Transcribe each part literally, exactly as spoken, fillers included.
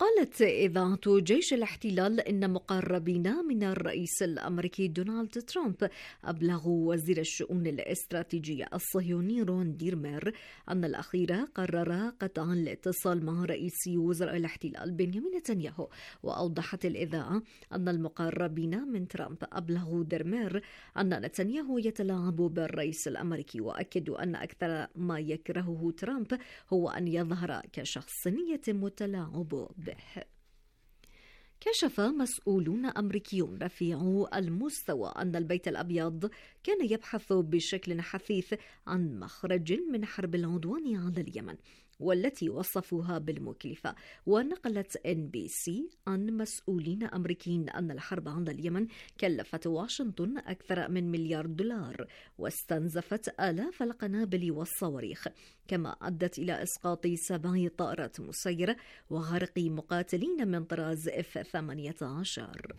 قالت إذاعة جيش الاحتلال إن مقربين من الرئيس الأمريكي دونالد ترامب أبلغوا وزير الشؤون الاستراتيجية الصهيوني رون ديرمير أن الأخير قرر قطع الاتصال مع رئيس وزراء الاحتلال بنيامين نتنياهو. وأوضحت الإذاعة أن المقربين من ترامب أبلغوا ديرمير أن نتنياهو يتلاعب بالرئيس الأمريكي، وأكدوا أن أكثر ما يكرهه ترامب هو أن يظهر كشخص يتم التلاعب به. كشف مسؤولون أمريكيون رفيعو المستوى أن البيت الأبيض كان يبحث بشكل حثيث عن مخرج من حرب العدوان على اليمن، والتي وصفوها بالمكلفة. ونقلت إن بي سي عن مسؤولين أمريكيين أن الحرب على اليمن كلفت واشنطن أكثر من مليار دولار، واستنزفت آلاف القنابل والصواريخ، كما أدت إلى إسقاط سبع طائرات مسيرة وغرق مقاتلين من طراز إف ثمانية عشر.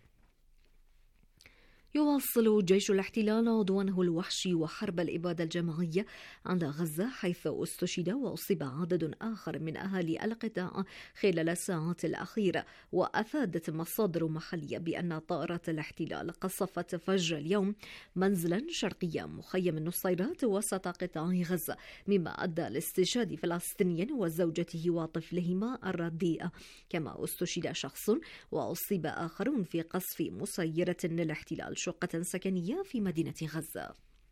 يواصل جيش الاحتلال عدوانه الوحشي وحرب الإبادة الجماعية على غزة، حيث استشهد وأصيب عدد آخر من أهالي القطاع خلال الساعات الأخيرة. وأفادت مصادر محلية بأن طائرات الاحتلال قصفت فجر اليوم منزلا شرقي مخيم النصيرات وسط قطاع غزة، مما أدى لاستشهاد فلسطيني وزوجته وطفلهما الرضيع. كما استشهد شخص وأصيب آخرون في قصف مسيرة للاحتلال شقة سكنية في مدينة غزة.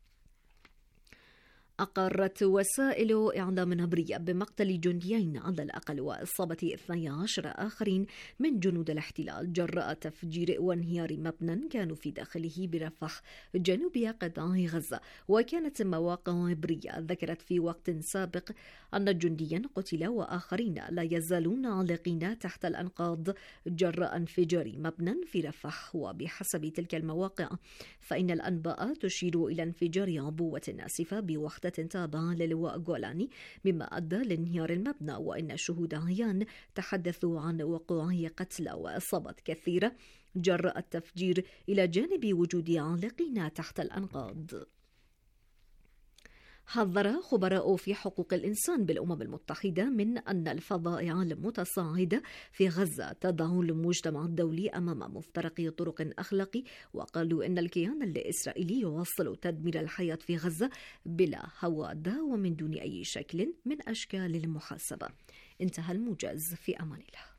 أقرت وسائل إعلام عبرية بمقتل جنديين على الأقل وإصابة اثني عشر آخرين من جنود الاحتلال جراء تفجير وانهيار مبنى كانوا في داخله برفح جنوب قطاع غزة. وكانت مواقع عبرية ذكرت في وقت سابق أن جنديا قتل وآخرين لا يزالون عالقين تحت الأنقاض جراء انفجار مبنى في رفح. وبحسب تلك المواقع فإن الأنباء تشير إلى انفجار عبوة ناسفة بوحدة تابعة للواء جولاني، مما أدى لانهيار المبنى. وإن شهود عيان تحدثوا عن وقوع قتلى وإصابات كثيرة جراء التفجير، إلى جانب وجود عالقين تحت الأنقاض. حذر خبراء في حقوق الإنسان بالأمم المتحدة من أن الفظائع المتصاعدة في غزة تضع المجتمع الدولي أمام مفترق طرق أخلاقي، وقالوا إن الكيان الإسرائيلي يواصل تدمير الحياة في غزة بلا هوادة ومن دون أي شكل من أشكال المحاسبة. انتهى الموجز، في أمان الله.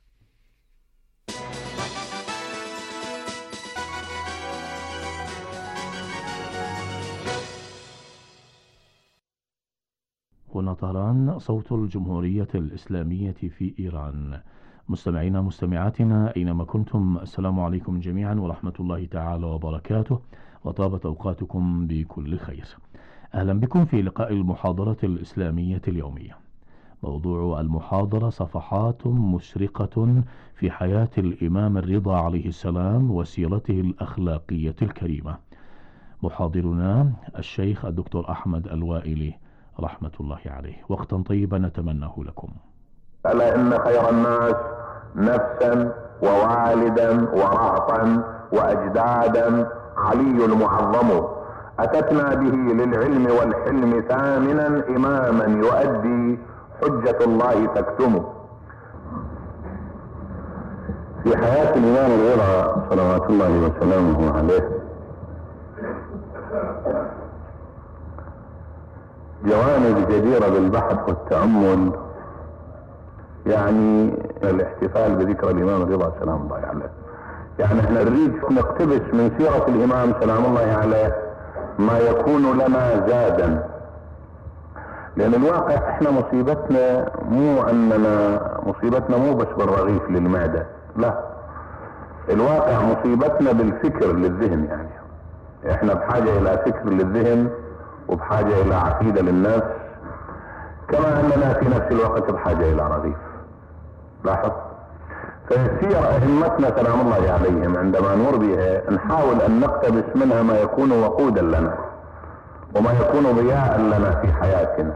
هنا طهران، صوت الجمهورية الإسلامية في إيران. مستمعينا مستمعاتنا أينما كنتم، السلام عليكم جميعا ورحمة الله تعالى وبركاته، وطابت أوقاتكم بكل خير. أهلا بكم في لقاء المحاضرة الإسلامية اليومية. موضوع المحاضرة صفحات مشرقة في حياة الإمام الرضا عليه السلام وسيرته الأخلاقية الكريمة. محاضرنا الشيخ الدكتور أحمد الوائلي رحمة الله عليه. وقتا طيبا نتمناه لكم. ألا إن خير الناس نفسا ووالدا ورهطا وأجدادا علي المعظم، أتتنا به للعلم والحلم ثامنا إماما يؤدي حجة الله تكتم. في حياة الإمام الرضا صلوات الله وسلامه عليه جوانب جديرة بالبحث والتأمل، يعني الاحتفال بذكرى الإمام الرضا سلام الله عليه. يعني احنا نريد نقتبس من سيرة الإمام سلام الله عليه ما يكون لنا زادا، لأن الواقع احنا مصيبتنا مو أننا مصيبتنا مو بس بالرغيف للمعدة، لا، الواقع مصيبتنا بالفكر للذهن. يعني احنا بحاجة إلى فكر للذهن وبحاجة إلى عقيدة للناس، كما أننا في نفس الوقت بحاجة إلى رغيف. لاحظ، فسير أئمتنا سلام الله عليهم عندما نمر بها نحاول أن نقتبس منها ما يكون وقودا لنا وما يكون ضياء لنا في حياتنا.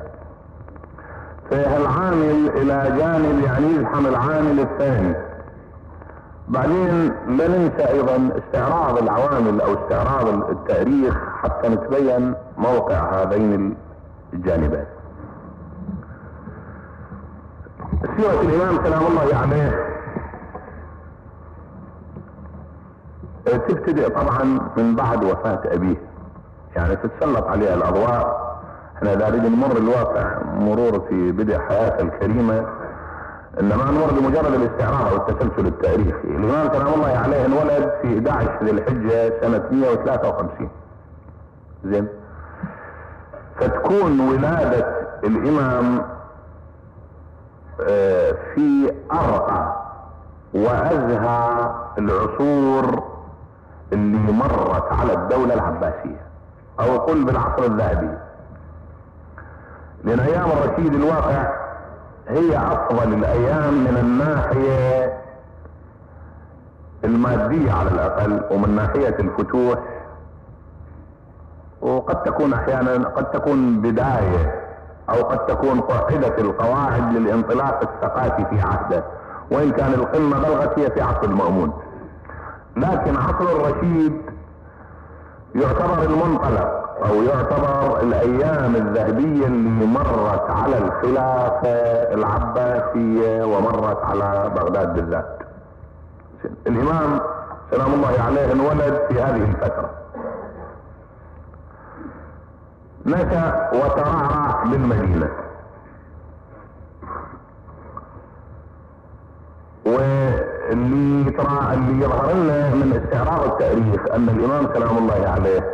فالعامل إلى جانب يعني يزحم العامل الثاني. بعدين لا ننسى أيضا استعراض العوامل أو استعراض التاريخ حتى نتبين موقع هذين الجانبين. سيرة الإمام سلام الله عليه تبتدئ طبعا من بعد وفاة ابيه، يعني تتسلط عليها الاضواء. احنا اذا نريد نمر الواقع مرور في بدء حياته الكريمة، انما نمر بمجرد الاستعراض او التسلسل التاريخي. الامام سلام الله عليه انولد في احد عشر ذي الحجة سنة مئة وثلاثة وخمسين، زين. فتكون ولادة الامام في ارقى وازهى العصور اللي مرت على الدولة العباسية، او قل بالعصر الذهبي، لان ايام الرشيد الواقع هي افضل الايام من الناحية المادية على الاقل، ومن ناحية الفتوح، وقد تكون احيانا قد تكون بداية او قد تكون قاعدة القواعد للانطلاق الثقافي في عهده، وان كان القمة بلغت هي في عصر المأمون. لكن عصر الرشيد يعتبر المنطلق او يعتبر الايام الذهبية اللي مرت على الخلافة العباسية ومرت على بغداد بالذات. الامام سلام الله عليه انولد في هذه الفترة، نشأ وترعرع بالمدينة، واللي ترى اللي يظهر لنا من استعراض التاريخ ان الامام سلام الله عليه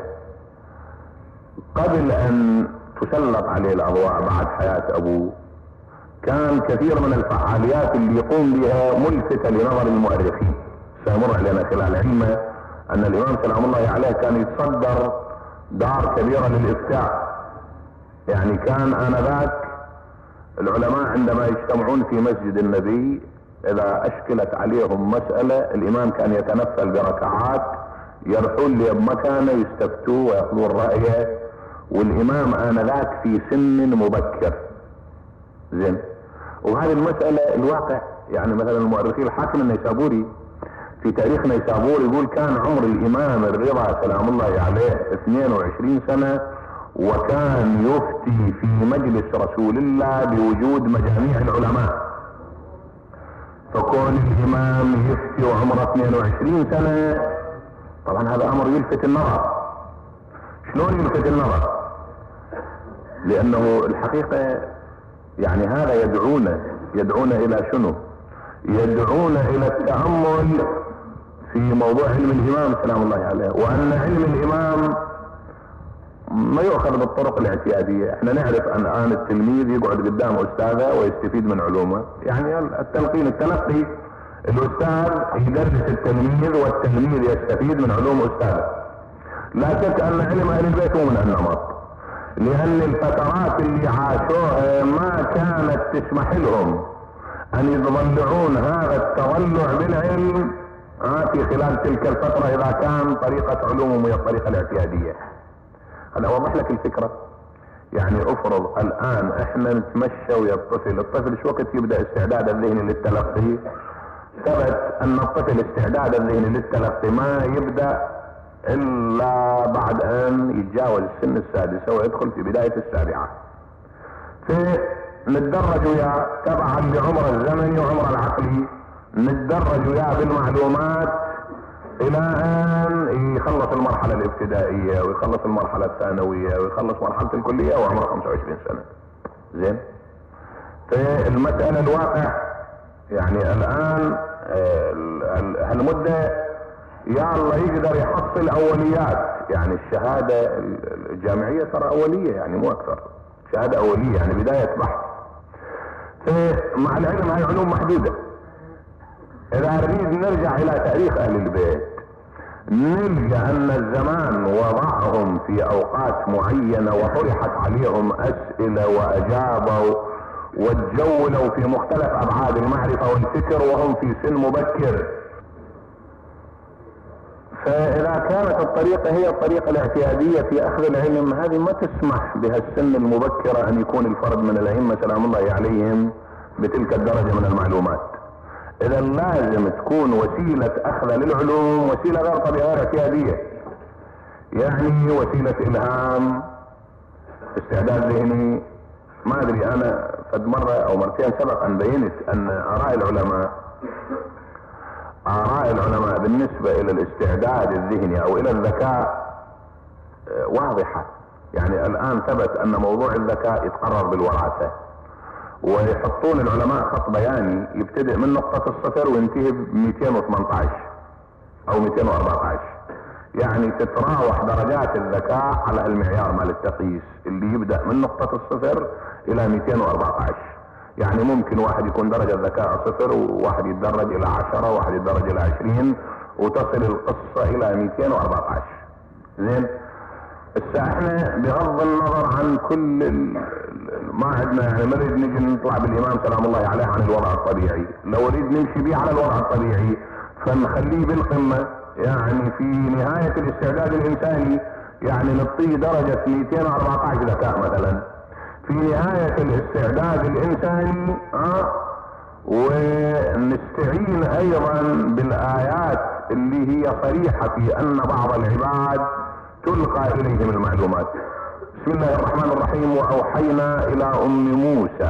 قبل ان تسلط عليه الاضواء بعد حياة ابوه كان كثير من الفعاليات اللي يقوم بها ملفتة لنظر المؤرخين. سيمر علينا خلال علمه ان الامام سلام الله عليه كان يتصدر دار كبيرة للافتاء، يعني كان انذاك العلماء عندما يجتمعون في مسجد النبي اذا اشكلت عليهم مسألة الامام كان يتنفل بركعات يرحون لي بمكانه يستفتوا ويأخذون رأيه، والامام انذاك في سن مبكر، زين. وهذه المسألة الواقع يعني مثلا المؤرخين الحاكم النيسابوري في تاريخ نيسابور يقول كان عمر الامام الرضا سلام الله عليه اثنين وعشرين سنة، وكان يفتي في مجلس رسول الله بوجود مجاميع العلماء. فكون الامام يفتي وعمره اثنين وعشرين سنة طبعا هذا امر يلفت النظر. شلون يلفت النظر؟ لانه الحقيقة يعني هذا يدعونا يدعونا الى شنو؟ يدعونا الى التأمل في موضوع علم الامام سلام الله عليه، وان علم الامام ما يؤخذ بالطرق الاعتيادية. احنا نعرف ان الان التلميذ يقعد قدام استاذه ويستفيد من علومه، يعني التلقين التلقي الاستاذ يدرس التلميذ والتلميذ يستفيد من علوم استاذه. لا شك ان علم اهل البيت هو من النمط، لان الفترات اللي عاشوها ما كانت تسمح لهم ان يتضلعون هذا التضلع بالعلم في خلال تلك الفترة اذا كان طريقة علومهم هي الطريقة الاعتيادية. انا اوضح لك الفكرة. يعني افرض الان احنا نتمشى ويا الطفل، الطفل شو وقت يبدأ استعداد الذهني للتلقي؟ ثبت ان الطفل استعداد الذهني للتلقي ما يبدأ الا بعد ان يتجاوز السن السادسة ويدخل في بداية السابعة. فنتدرج وياه تبعا لعمر الزمني وعمر العقلي، نتدرج وياه بالمعلومات الى ان يخلص المرحلة الابتدائية ويخلص المرحلة الثانوية ويخلص مرحلة الكلية وعمره خمسة وعشرين سنة. زين. فالمسألة الواقع يعني الان هالمدة يا الله يقدر يحصل اوليات، يعني الشهادة الجامعية ترى اولية يعني مو اكثر، شهادة اولية يعني بداية بحث. فمع العلم هاي علوم محدودة. اذا نريد نرجع الى تاريخ اهل البيت نلقى ان الزمان وضعهم في اوقات معينة وطرحت عليهم اسئلة واجابوا وتجولوا في مختلف ابعاد المعرفة والفكر وهم في سن مبكر. فاذا كانت الطريقة هي الطريقة الاعتيادية في اخذ العلم، هذه ما تسمح بهالسن المبكرة ان يكون الفرد من الائمة سلام الله عليهم بتلك الدرجة من المعلومات. اذا لازم تكون وسيلة اخذ للعلوم وسيلة غير طبيعية غير اعتيادية، يعني وسيلة الهام، استعداد ذهني. ما ادري انا قد مرة او مرتين سبق ان بينت ان اراء العلماء اراء العلماء بالنسبة الى الاستعداد الذهني او الى الذكاء واضحة. يعني الان ثبت ان موضوع الذكاء يتقرر بالوراثة، ويحطون العلماء خط بياني يبتدئ من نقطة الصفر وينتهي ب مئتين وثمانية عشر او مئتين وأربعة عشر. يعني تتراوح درجات الذكاء على المعيار مال التقييس اللي يبدأ من نقطة الصفر الى مئتين وأربعة عشر. يعني ممكن واحد يكون درجة ذكاء صفر، وواحد يتدرج الى عشرة، وواحد يتدرج الى عشرين، وتصل القصة الى مئتين وأربعة عشر. زين، الساعة احنا بغض النظر عن كل ما عندنا، يعني ما نريد نجي نطلع بالامام سلام الله عليه عن الوضع الطبيعي، لو نريد نمشي بيه على الوضع الطبيعي فنخليه بالقمة. يعني في نهاية الاستعداد الانساني يعني نعطيه درجة مئتين وأربعة عشر ذكاء مثلا في نهاية الاستعداد الانساني، اه ونستعين ايضا بالايات اللي هي صريحة في ان بعض العباد تلقى اليهم المعلومات. بسم الله الرحمن الرحيم: واوحينا الى ام موسى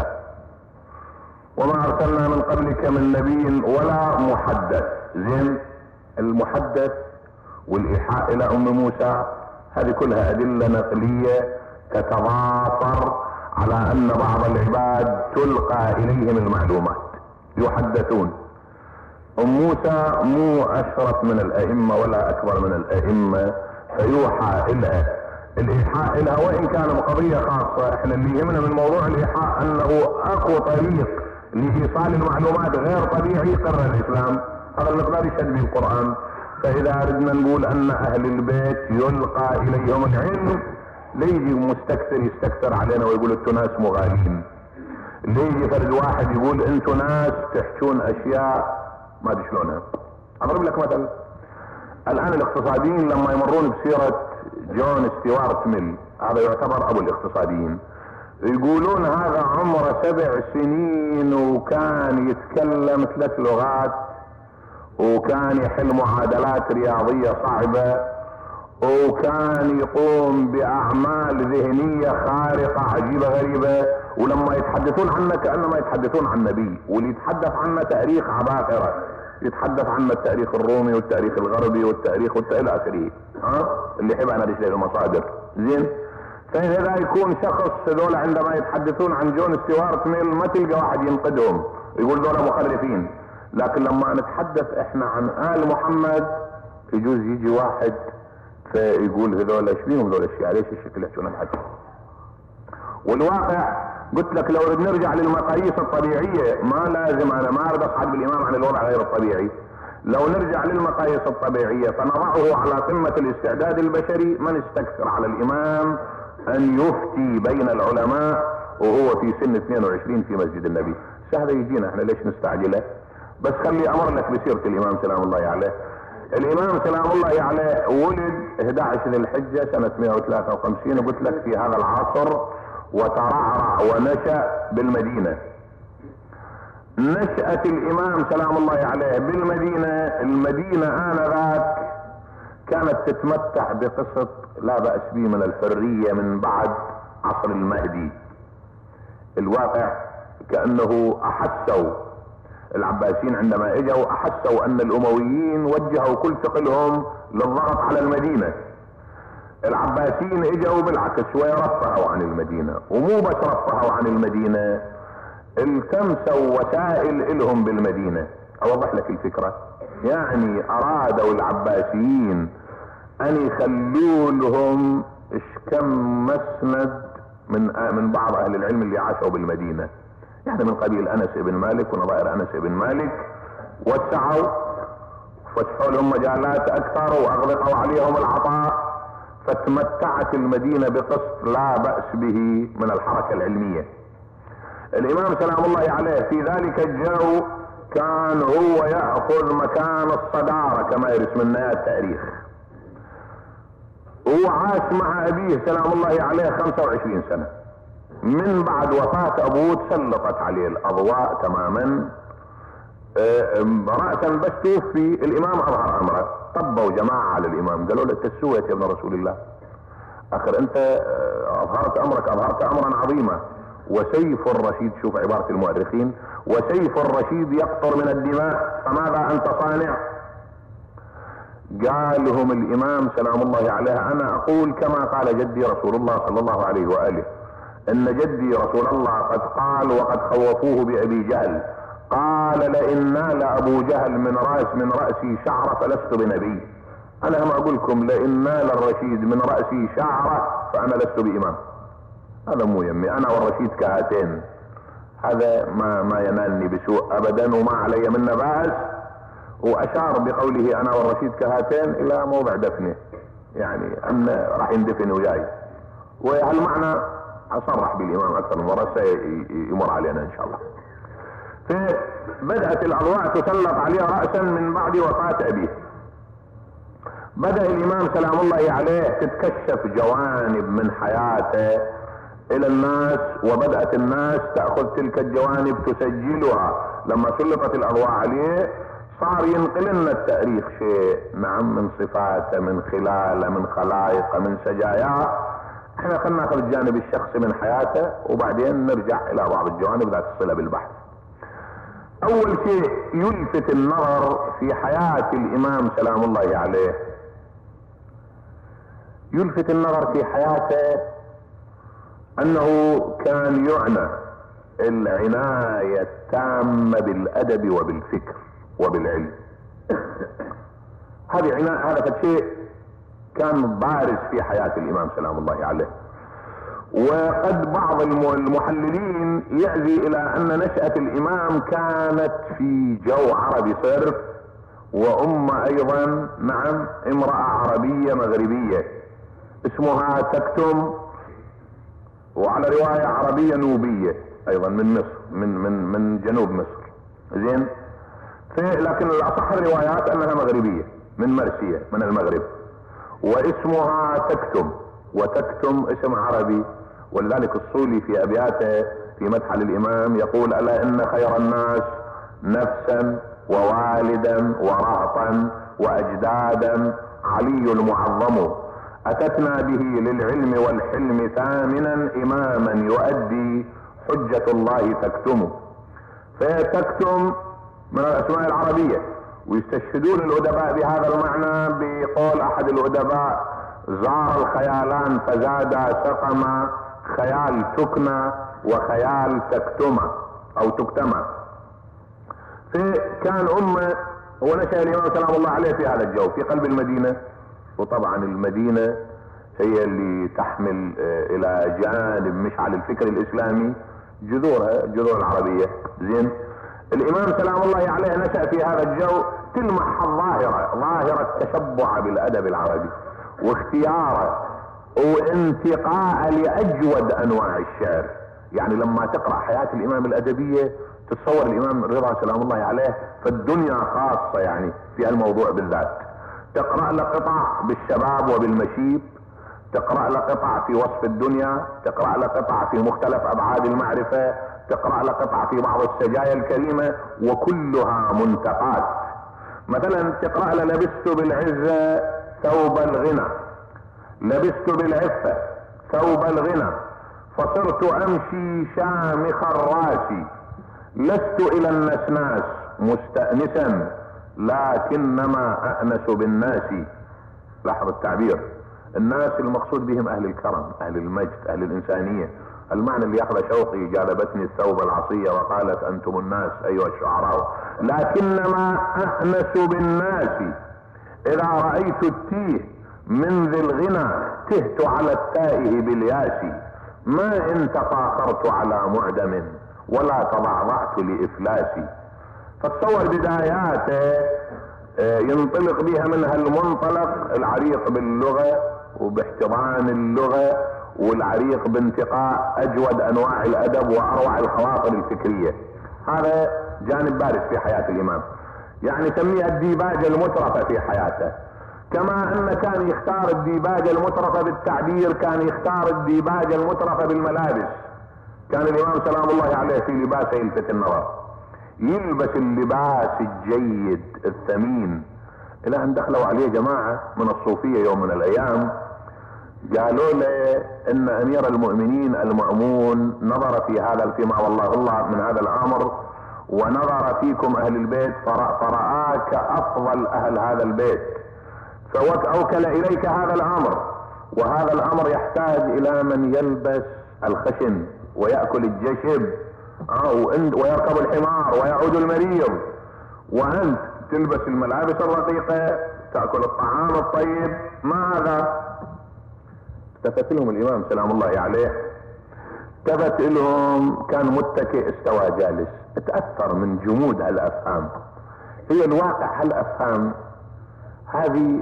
وما ارسلنا من قبلك من نبي ولا محدث. زين، المحدث والايحاء الى ام موسى هذه كلها ادلة نقلية تتضافر على ان بعض العباد تلقى اليهم المعلومات، يحدثون. ام موسى مو اشرف من الائمة ولا اكبر من الائمة، فيوحى الها. الايحاء الها وان كان بقضية خاصة، احنا اللي يهمنا من موضوع الايحاء انه اقوى طريق لايصال المعلومات غير طبيعي قرر الاسلام. هذا المقدار يشهد به القرآن. فاذا اردنا نقول ان اهل البيت يلقى اليهم العلم، ليجي مستكثر يستكثر علينا ويقول انتو ناس مغالين، ليجي فرد واحد يقول انتو ناس تحكون اشياء ما ادري شلونها. اضرب لك مثل، الان الاقتصاديين لما يمرون بسيرة جون ستيوارت ميل، هذا يعتبر ابو الاقتصاديين، يقولون هذا عمره سبع سنين وكان يتكلم ثلاث لغات، وكان يحل معادلات رياضية صعبة، وكان يقوم باعمال ذهنية خارقة عجيبة غريبة، ولما يتحدثون عنه كأنما يتحدثون عن نبي، واللي يتحدث عنه تاريخ عباقرة، يتحدث عن التاريخ الرومي والتاريخ الغربي والتاريخ والتاريخ الى ها اللي يحب انا رجل المصادر. زين، فاذا يكون شخص هذول عندما يتحدثون عن جون ستيوارت ميل ما تلقى واحد ينقدهم يقول ذولا مخرفين، لكن لما نتحدث احنا عن آل محمد يجوز يجي واحد فيقول هذول ايش بيهم هذول الشيعة، ليش الشكل يحكون الحكي. والواقع قلت لك لو نرجع للمقاييس الطبيعية، ما لازم انا ما اريد اصعد بالامام عن الوضع غير الطبيعي، لو نرجع للمقاييس الطبيعية فنضعه على قمة الاستعداد البشري، ما نستكثر على الامام ان يفتي بين العلماء وهو في سن اثنين وعشرين في مسجد النبي. سهل يجينا احنا ليش نستعجله؟ بس خلي امر لك بسيرة الامام سلام الله عليه. الامام سلام الله عليه ولد احد عشر ذي الحجة سنة مئة وثلاثة وخمسين، وقلت لك في هذا العصر، وترعرع ونشأ بالمدينة. نشأة الامام سلام الله عليه بالمدينة، المدينة آنذاك كانت تتمتع بقسط لا بأس به من الحرية من بعد عصر المهدي. الواقع كأنه احسوا العباسيين عندما اجوا، احسوا ان الامويين وجهوا كل ثقلهم للضغط على المدينة. العباسيين اجوا بالعكس ويرفعوا عن المدينة، ومو بس رفعوا عن المدينة، التمسوا وسائل الهم بالمدينة. اوضح لك الفكرة، يعني ارادوا العباسيين ان يخلوا لهم كم مسند من من بعض اهل العلم اللي عاشوا بالمدينة، يعني من قبيل انس بن مالك ونظائر انس بن مالك، وسعوا فتحوا لهم مجالات اكثر واغلقوا عليهم العطاء، فتمتعت المدينة بقسط لا بأس به من الحركة العلمية. الامام سلام الله عليه في ذلك الجو كان هو يأخذ مكان الصدارة كما يرسم لنا التاريخ. هو عاش مع ابيه سلام الله عليه خمسة وعشرين سنة، من بعد وفاة ابوه تسلطت عليه الاضواء تماما رأسا، بس توفي الامام اظهر امره. طبوا جماعة على الامام قالوا له تسويت يا ابن رسول الله، اخر انت اظهرت امرك، اظهرت امرا عظيما، وسيف الرشيد، شوف عبارة المؤرخين، وسيف الرشيد يقطر من الدماء، فماذا انت صانع؟ قال لهم الإمام سلام الله عليه: أنا أقول كما قال جدي رسول الله صلى الله عليه وآله، إن جدي رسول الله قد قال وقد خوفوه بأبي جهل، قال: لئن نال أبو جهل من رأس من رأسي شعرة فلست بنبي. أنا هم أقول لكم: لئن نال الرشيد من رأسي شعرة فأنا لست بإمام. هذا مو يمي، أنا والرشيد كهاتين، هذا ما ما ينالني بسوء أبدا وما علي منه بأس. وأشار بقوله أنا والرشيد كهاتين إلى موضع دفنه، يعني أن راح يندفن وياي، وهالمعنى أصرح بالإمام أكثر من مرة سيمر علينا إن شاء الله. فبدأت الأضواء تسلط عليه رأسا من بعد وفاة أبيه. بدأ الإمام سلام الله عليه تتكشف جوانب من حياته إلى الناس، وبدأت الناس تأخذ تلك الجوانب تسجلها. لما سلطت الأضواء عليه صار ينقل لنا التاريخ شيء، نعم، من صفاته، من خلاله، من خلائقه، من سجاياه. احنا خلينا ناخذ الجانب الشخصي من حياته وبعدين نرجع الى بعض الجوانب ذات الصله بالبحث. اول شيء يلفت النظر في حياة الامام سلام الله عليه، يلفت النظر في حياته انه كان يعنى العناية التامة بالادب وبالفكر وبالعلم. هذه عناية، هذا شيء كان بارز في حياة الامام سلام الله عليه. وقد بعض المحللين يعزي الى ان نشأة الامام كانت في جو عربي صرف، وام ايضا نعم امرأة عربية مغربية اسمها تكتم، وعلى رواية عربية نوبية ايضا من مصر، من من من جنوب مصر. زين، لكن الاصح الروايات انها مغربية من مرسية من المغرب، واسمها تكتم، وتكتم اسم عربي. ولذلك الصولي في ابياته في مدح للامام يقول: الا ان خير الناس نفسا ووالدا ورهطا واجدادا علي المعظم، اتتنا به للعلم والحلم ثامنا اماما يؤدي حجة الله تكتم. فتكتم من الاسماء العربية، ويستشهدون الادباء بهذا المعنى بقول احد الادباء: زار الخيالان فزادا سقما، خيال تكنى وخيال تكتمة او تكتمة. فكان امه، ونشأ الامام سلام الله عليه في هذا الجو في قلب المدينة، وطبعا المدينة هي اللي تحمل الى جانب مشعل الفكر الاسلامي جذورها جذور العربية. زين، الامام سلام الله عليه نشأ في هذا الجو، تلمح الظاهرة، ظاهرة التشبع بالادب العربي واختياره وانتقاء لاجود انواع الشعر. يعني لما تقرأ حياة الامام الادبية تتصور الامام رضا سلام الله عليه في الدنيا خاصة، يعني في الموضوع بالذات. تقرأ له قطع بالشباب وبالمشيب، تقرأ له قطع في وصف الدنيا، تقرأ له قطع في مختلف ابعاد المعرفة، تقرأ له قطع في بعض السجايا الكريمة، وكلها منتقات. مثلا تقرأ له: لبست بالعزة ثوب الغنى، لبست بالعفة ثوب الغنى، فصرت امشي شامخ الراس، لست الى النسناس مستأنسا لكنما أأنس بالناس. لاحظ التعبير، الناس المقصود بهم اهل الكرم، اهل المجد، اهل الانسانية. المعنى اللي ياخذ شوقي: جالبتني الثوب العصية وقالت انتم الناس ايها الشعراء، لكنما أأنس بالناس، اذا رأيت التيه من ذي الغنى تهت على التائه بالياس، ما ان تفاخرت على معدم ولا تضعضعت لافلاسي. فتصور بداياته ينطلق بها منها المنطلق العريق باللغة وباحتضان اللغة، والعريق بانتقاء اجود انواع الادب واروع الخواطر الفكرية. هذا جانب بارز في حياة الامام، يعني سميها الديباجة المترفة في حياته. كما ان كان يختار الديباجة المترفة بالتعبير، كان يختار الديباجة المترفة بالملابس. كان الامام سلام الله عليه في لباسه يلفت النظر، يلبس اللباس الجيد الثمين، الى ان دخلوا عليه جماعة من الصوفية يوم من الايام، قالوا له ان امير المؤمنين المأمون نظر في هذا فيما والله الله من هذا الامر، ونظر فيكم اهل البيت فرآك افضل اهل هذا البيت، فأوكل إليك هذا الأمر، وهذا الأمر يحتاج إلى من يلبس الخشن ويأكل الجشب ويركب الحمار ويعود المريض، وأنت تلبس الملابس الرقيقة تأكل الطعام الطيب. ما هذا؟ التفت لهم الإمام سلام الله عليه، التفت لهم كان متكئ استوى جالس. اتأثر من جمود هالأفهام. هي الواقع هالأفهام هذه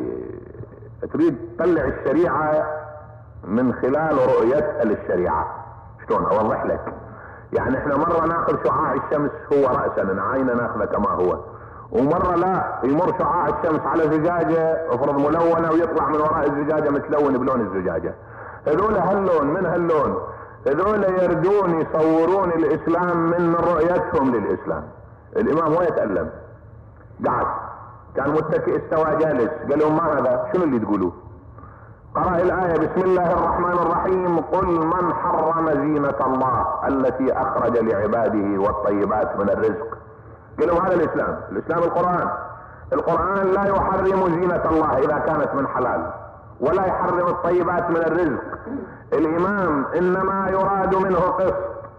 تريد تطلع الشريعة من خلال رؤيتها للشريعة. شلون اوضح لك؟ يعني احنا مرة ناخذ شعاع الشمس هو رأسا نعاينه ناخذه كما هو، ومرة لا يمر شعاع الشمس على زجاجة افرض ملونة ويطلع من وراء الزجاجة متلون بلون الزجاجة. هذول هاللون من هاللون، هذول يردون يصورون الاسلام من رؤيتهم للاسلام. الامام هو يتألم قعد، كان متكئ استوى جالس، قال لهم ما هذا؟ شنو اللي تقولوه؟ قرأ الآية بسم الله الرحمن الرحيم قل من حرم زينة الله التي أخرج لعباده والطيبات من الرزق. قال لهم هذا الإسلام، الإسلام القرآن. القرآن لا يحرم زينة الله إذا كانت من حلال، ولا يحرم الطيبات من الرزق. الإمام إنما يراد منه قسط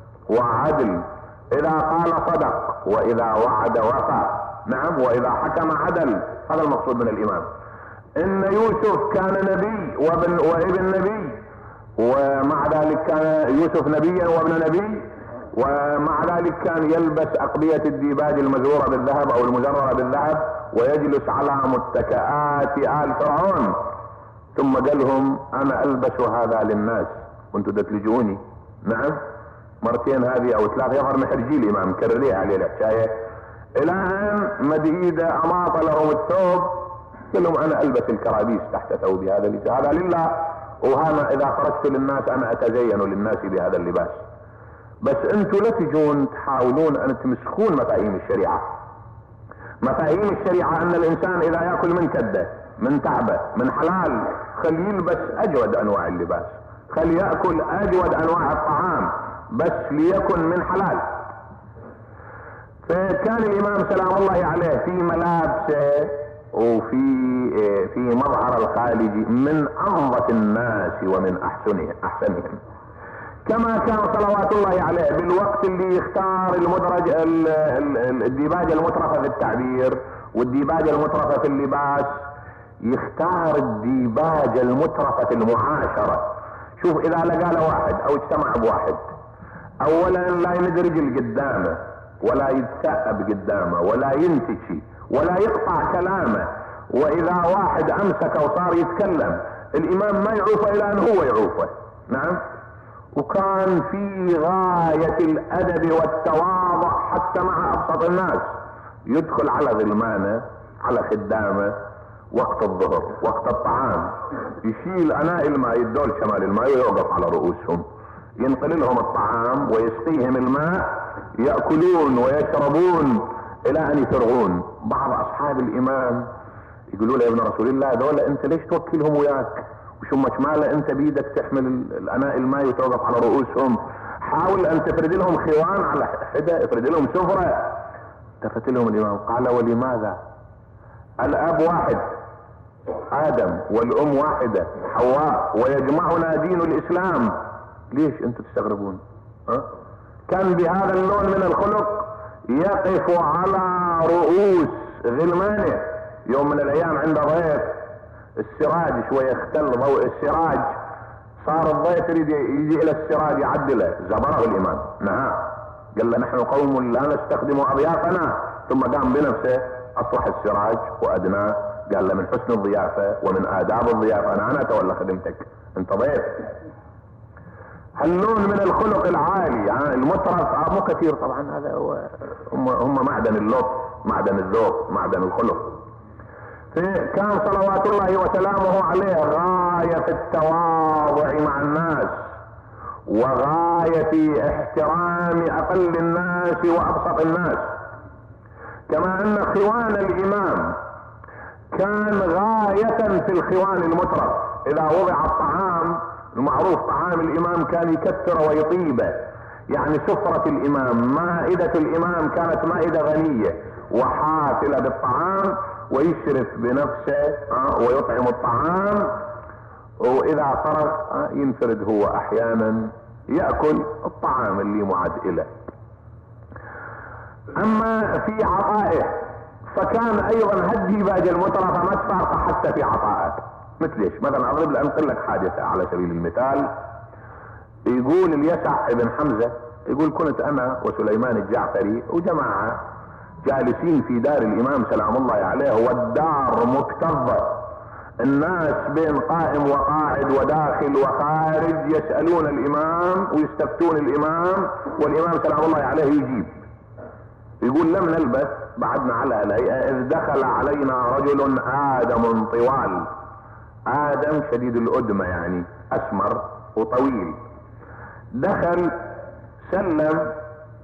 وعدل، إذا قال صدق وإذا وعد وفى، نعم، وإذا حكم عدل. هذا المقصود من الإمام. إن يوسف كان نبي وابن وابن نبي، ومع ذلك كان يوسف نبيا وابن نبي، ومع ذلك كان يلبس أقبية الديباج المزورة بالذهب أو المزررة بالذهب ويجلس على متكئات آل فرعون. ثم قال لهم أنا ألبس هذا للناس وانتم تتلجوني. نعم، مرتين هذه أو ثلاثة يظهر محرجي الإمام مكرريها عليه الحكاية، إلى أن مد إيده أماط لهم الثوب. قال لهم أنا ألبس الكرابيس تحت ثوبي، هذا هذا لله، وهذا إذا خرجت للناس أنا أتزين للناس بهذا اللباس. بس أنتم لا تجون تحاولون أن تمسكون مفاهيم الشريعة. مفاهيم الشريعة أن الإنسان إذا يأكل من كده من تعبه من حلال خلي يلبس أجود أنواع اللباس، خلي يأكل أجود أنواع الطعام، بس ليكن من حلال. فكان الإمام سلام الله عليه في ملابسه وفي في مظهر الخارجي من أنظف الناس ومن أحسنهم أحسنهم. كما كان صلوات الله عليه بالوقت اللي يختار المدرج الديباجة المترفة في التعبير والديباجة المترفة في اللباس، يختار الديباجة المترفة في المعاشرة. شوف إذا لقى له واحد أو اجتمع بواحد، أولا لا يندرج قدامه ولا يتثأب قدامه ولا ينتشي ولا يقطع كلامه، وإذا واحد أمسك وصار يتكلم الإمام ما يعوفه إلى أن هو يعوفه. نعم، وكان في غاية الأدب والتواضع حتى مع أبسط الناس. يدخل على غلمانه على خدامه وقت الظهر وقت الطعام، يشيل أناء الماء يدول شمال الماء ويوقف على رؤوسهم، ينقل لهم الطعام ويسقيهم الماء، يأكلون ويشربون إلى أن يفرغون. بعض أصحاب الإمام يقولوا له يا ابن رسول الله دولة أنت ليش توكلهم وياك وشمك ماله أنت بيدك تحمل الأناء الماء وتوقف على رؤوسهم، حاول أن تفرد لهم خوان على حدة، افرد لهم سفرة. التفت لهم الإمام قال ولماذا؟ الأب واحد آدم والأم واحدة حواء ويجمعنا دين الإسلام، ليش أنتم تستغربون؟ أه؟ كان بهذا اللون من الخلق يقف على رؤوس غلمانه. يوم من الأيام عند ضيف السراج شوية اختل ضوء السراج، صار الضيف يريد يجي إلى السراج يعدله، زبره الإمام نهى، قال له نحن قوم لا نستخدم أضيافنا. ثم قام بنفسه أصلح السراج وأدناه، قال له من حسن الضيافة ومن آداب الضيافة أنا أنا أتولى خدمتك، أنت ضيف. هاللون من الخلق العالي يعني المترف مو كثير طبعا، هذا هو هم, هم معدن اللطف معدن الذوق معدن الخلق. كان صلوات الله وسلامه عليه غاية في التواضع مع الناس وغاية في احترام أقل الناس وأبسط الناس. كما أن خوان الإمام كان غاية في الخوان المترف. إذا وضع الطعام المعروف طعام الإمام كان يكثر ويطيبه، يعني سفرة الإمام مائدة الإمام كانت مائدة غنية وحافلة بالطعام، ويشرف بنفسه ويطعم الطعام، واذا فرغ ينفرد هو احيانا يأكل الطعام اللي معد له. اما في عطائه فكان ايضا هدي باقي المترفة ما تفارق حتى في عطائه. مثل ايش؟ مثلا اضرب لك انقل لك حادثة على سبيل المثال. يقول اليسع ابن حمزة يقول كنت انا وسليمان الجعفري وجماعة جالسين في دار الامام سلام الله عليه، والدار مكتظة، الناس بين قائم وقاعد وداخل وخارج يسألون الامام ويستفتون الامام، والامام سلام الله عليه يجيب. يقول لم نلبث بعدنا على الهيئة اذ دخل علينا رجل آدم طوال، آدم شديد الأدمة يعني أسمر وطويل. دخل سلم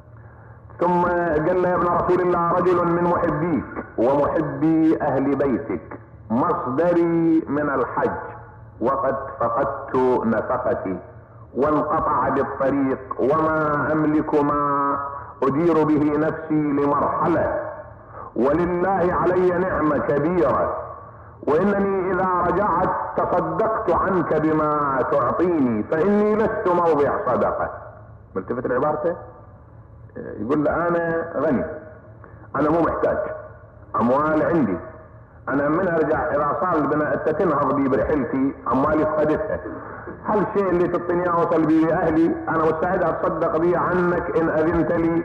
ثم قال له يا ابن رسول الله رجل من محبيك ومحبي أهل بيتك، مصدري من الحج وقد فقدت نفقتي وانقطع بالطريق وما أملك ما أدير به نفسي لمرحلة، ولله علي نعمة كبيرة، وإنني إذا رجعت تصدقت عنك بما تعطيني فإني لست موضع صدقة. ملتفت لعبارته؟ يقول له أنا غني، أنا مو محتاج، أموال عندي، أنا من أرجع إذا صار بنا تنهض بي برحلتي أموالي فقدتها، هل الشيء اللي تعطيني أوصل بي لأهلي أنا مستعد أتصدق بي عنك إن أذنت لي،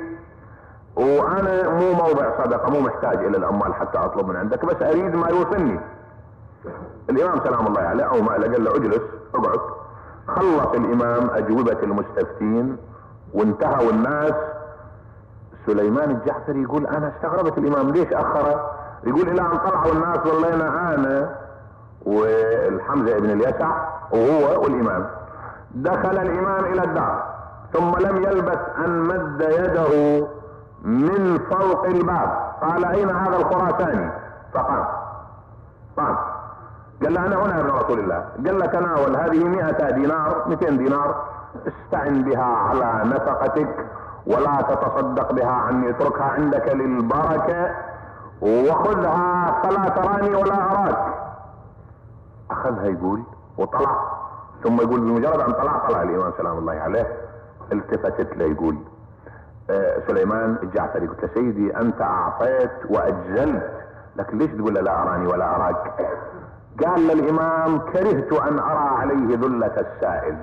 وأنا مو موضع صدقة، مو محتاج إلى الأموال حتى أطلب من عندك، بس أريد ما يوصلني. الإمام سلام الله عليه أو ما قال له اجلس اقعد. خلص الإمام أجوبة المستفتين وانتهوا الناس. سليمان الجعفري يقول أنا استغربت الإمام ليش أخره؟ يقول إلى أن طلعوا الناس ظلينا أنا والحمزة ابن اليسع وهو والإمام. دخل الإمام إلى الدار ثم لم يلبث أن مد يده من فوق الباب قال أين هذا الخراساني؟ فقام قام قال له أنا هنا ابن رسول الله. قال له تناول هذه مئة دينار مئتين دينار استعن بها على نفقتك ولا تتصدق بها عني، اتركها عندك للبركة وخذها فلا تراني ولا أراك. أخذها يقول وطلع، ثم يقول بمجرد أن طلع طلع الإمام سلام الله عليه. التفتت له يقول آه سليمان الجعفري قلت له سيدي أنت أعطيت وأجزلت، لكن ليش تقول له لا أراني ولا أراك؟ قال للإمام كرهت أن أرى عليه ذلة السائل،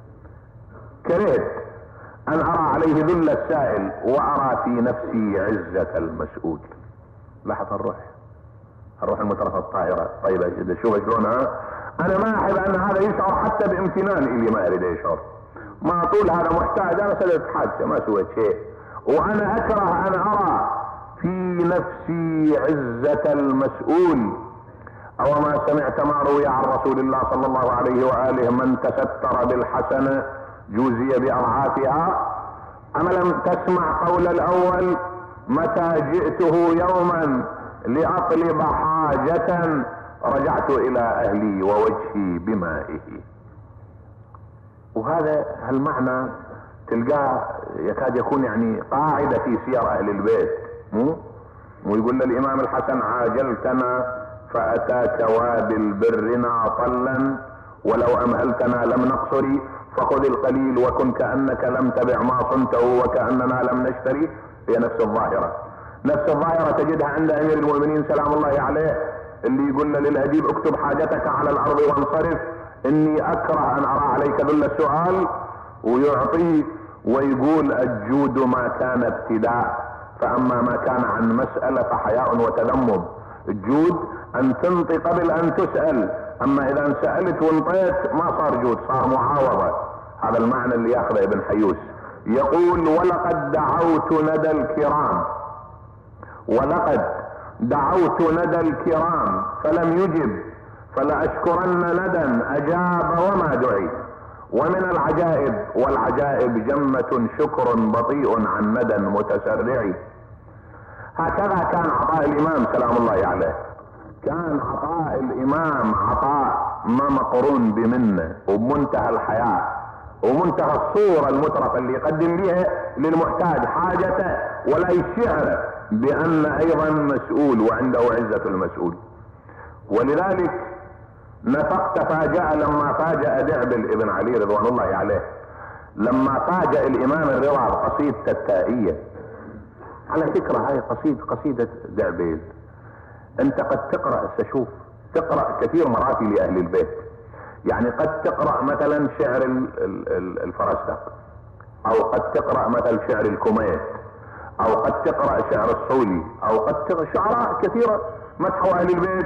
كرهت أن أرى عليه ذل السائل وأرى في نفسي عزة المسؤول. لاحظ الروح الروح المترفة الطائرة. طيب شوف شلونها. أنا ما أحب أن هذا يشعر حتى بامتنان اللي ما أريد يشعر، ما طول هذا محتاج، أنا سددت حاجة ما سويت شيء، وأنا أكره أن أرى في نفسي عزة المسؤول. أو ما سمعت ما روي عن رسول الله صلى الله عليه وآله من تستر بالحسنة جوزي بأضعافها. أما لم تسمع قول الأول متى جئته يوما لأطلب حاجة رجعت إلى أهلي ووجهي بمائه. وهذا هالمعنى تلقاه يكاد يكون يعني قاعدة في سير أهل البيت. مو ويقول للإمام الحسن عاجلتنا فأتاك وادي البر ناطلا ولو أمهلتنا لم نقصري فخذ القليل وكن كأنك لم تبع ما صنته وكأننا لم نشتري. هي نفس الظاهرة، نفس الظاهرة تجدها عند أمير المؤمنين سلام الله عليه اللي يقول للهديب اكتب حاجتك على الأرض وانصرف إني أكره أن أرى عليك ذل السؤال، ويعطي ويقول الجود ما كان ابتداء فأما ما كان عن مسألة فحياء وتذمم. الجود أن تنطي قبل أن تسأل، أما إذا سألت وانطيت ما صار جود، صار معاوضة. هذا المعنى اللي ياخذه ابن حيوس. يقول ولقد دعوت ندى الكرام ولقد دعوت ندى الكرام فلم يجب فلأشكرن ندى أجاب وما دعي. ومن العجائب والعجائب جمة شكر بطيء عن ندى متسرع. هكذا كان عطاء الإمام سلام الله عليه. كان عطاء الإمام عطاء ما مقرون بمنه وبمنتهى الحياة ومنتهى الصورة المترفة اللي يقدم بها للمحتاج حاجته ولا يشعر بأن أيضا مسؤول وعنده عزة المسؤول. ولذلك نفقت فاجأ لما فاجأ دعبل ابن علي رضوان الله عليه، لما فاجأ الإمام الرضا بقصيدة التائية. على فكرة هاي قصيدة قصيدة دعبل، أنت قد تقرأ سشوف تقرأ كثير مراتي لأهل البيت، يعني قد تقرأ مثلا شعر الفرزدق، أو قد تقرأ مثل شعر الكوميت، أو قد تقرأ شعر الصولي، أو قد تقرأ شعراء كثيرة مدحوا أهل البيت،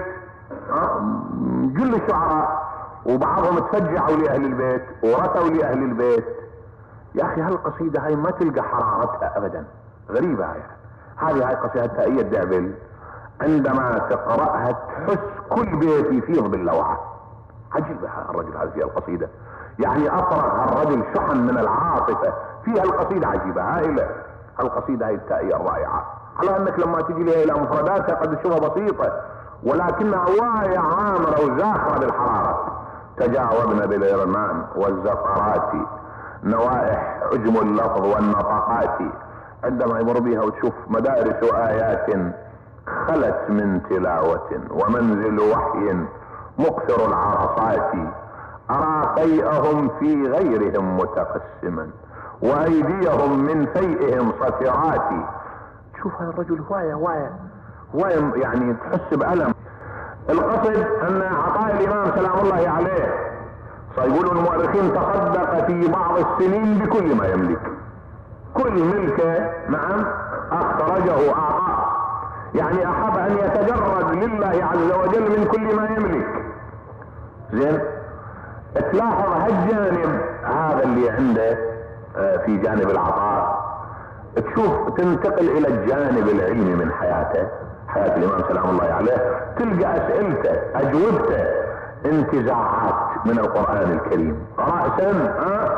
كل الشعراء، وبعضهم تفجعوا لأهل البيت ورثوا لأهل البيت. يا أخي هالقصيدة هاي ما تلقى حرارتها أبدا، غريبة هاي. هذه هاي قصيدة تائية دعبل، عندما تقرأها تحس كل بيت يفيض باللوعة. عجيبة الرجل هذه القصيدة، يعني أفرغ الرجل شحن من العاطفة فيها. القصيدة عجيبة هائلة، القصيدة هي التائية الرائعة، على أنك لما تجي لها إلى مفرداتها قد تشوفها بسيطة، ولكنها واعية عامرة وزاخرة بالحرارة. تجاوبنا بالإرمان والزفرات نوائح عجم اللفظ والنطقات، عندما يمر بها وتشوف مدارس آيات خلت من تلاوة ومنزل وحي مقصر العرصات، أرى فيئهم في غيرهم متقسما وأيديهم من فيئهم صفرات. شوف هذا الرجل هواية هواية هواية، يعني تحس بألم. القصد أن عطاء الإمام سلام الله عليه، سيقولوا المؤرخين تصدق في بعض السنين بكل ما يملك، كل ملكه نعم أخرجه أعطاه، يعني أحب أن يتجرد لله عز وجل من كل ما يملك. زين، تلاحظ هالجانب هذا اللي عنده في جانب العطاء، تشوف تنتقل إلى الجانب العلمي من حياته، حياة الإمام سلام الله عليه، تلقى أسئلته أجوبته انتزاعات من القرآن الكريم رأسا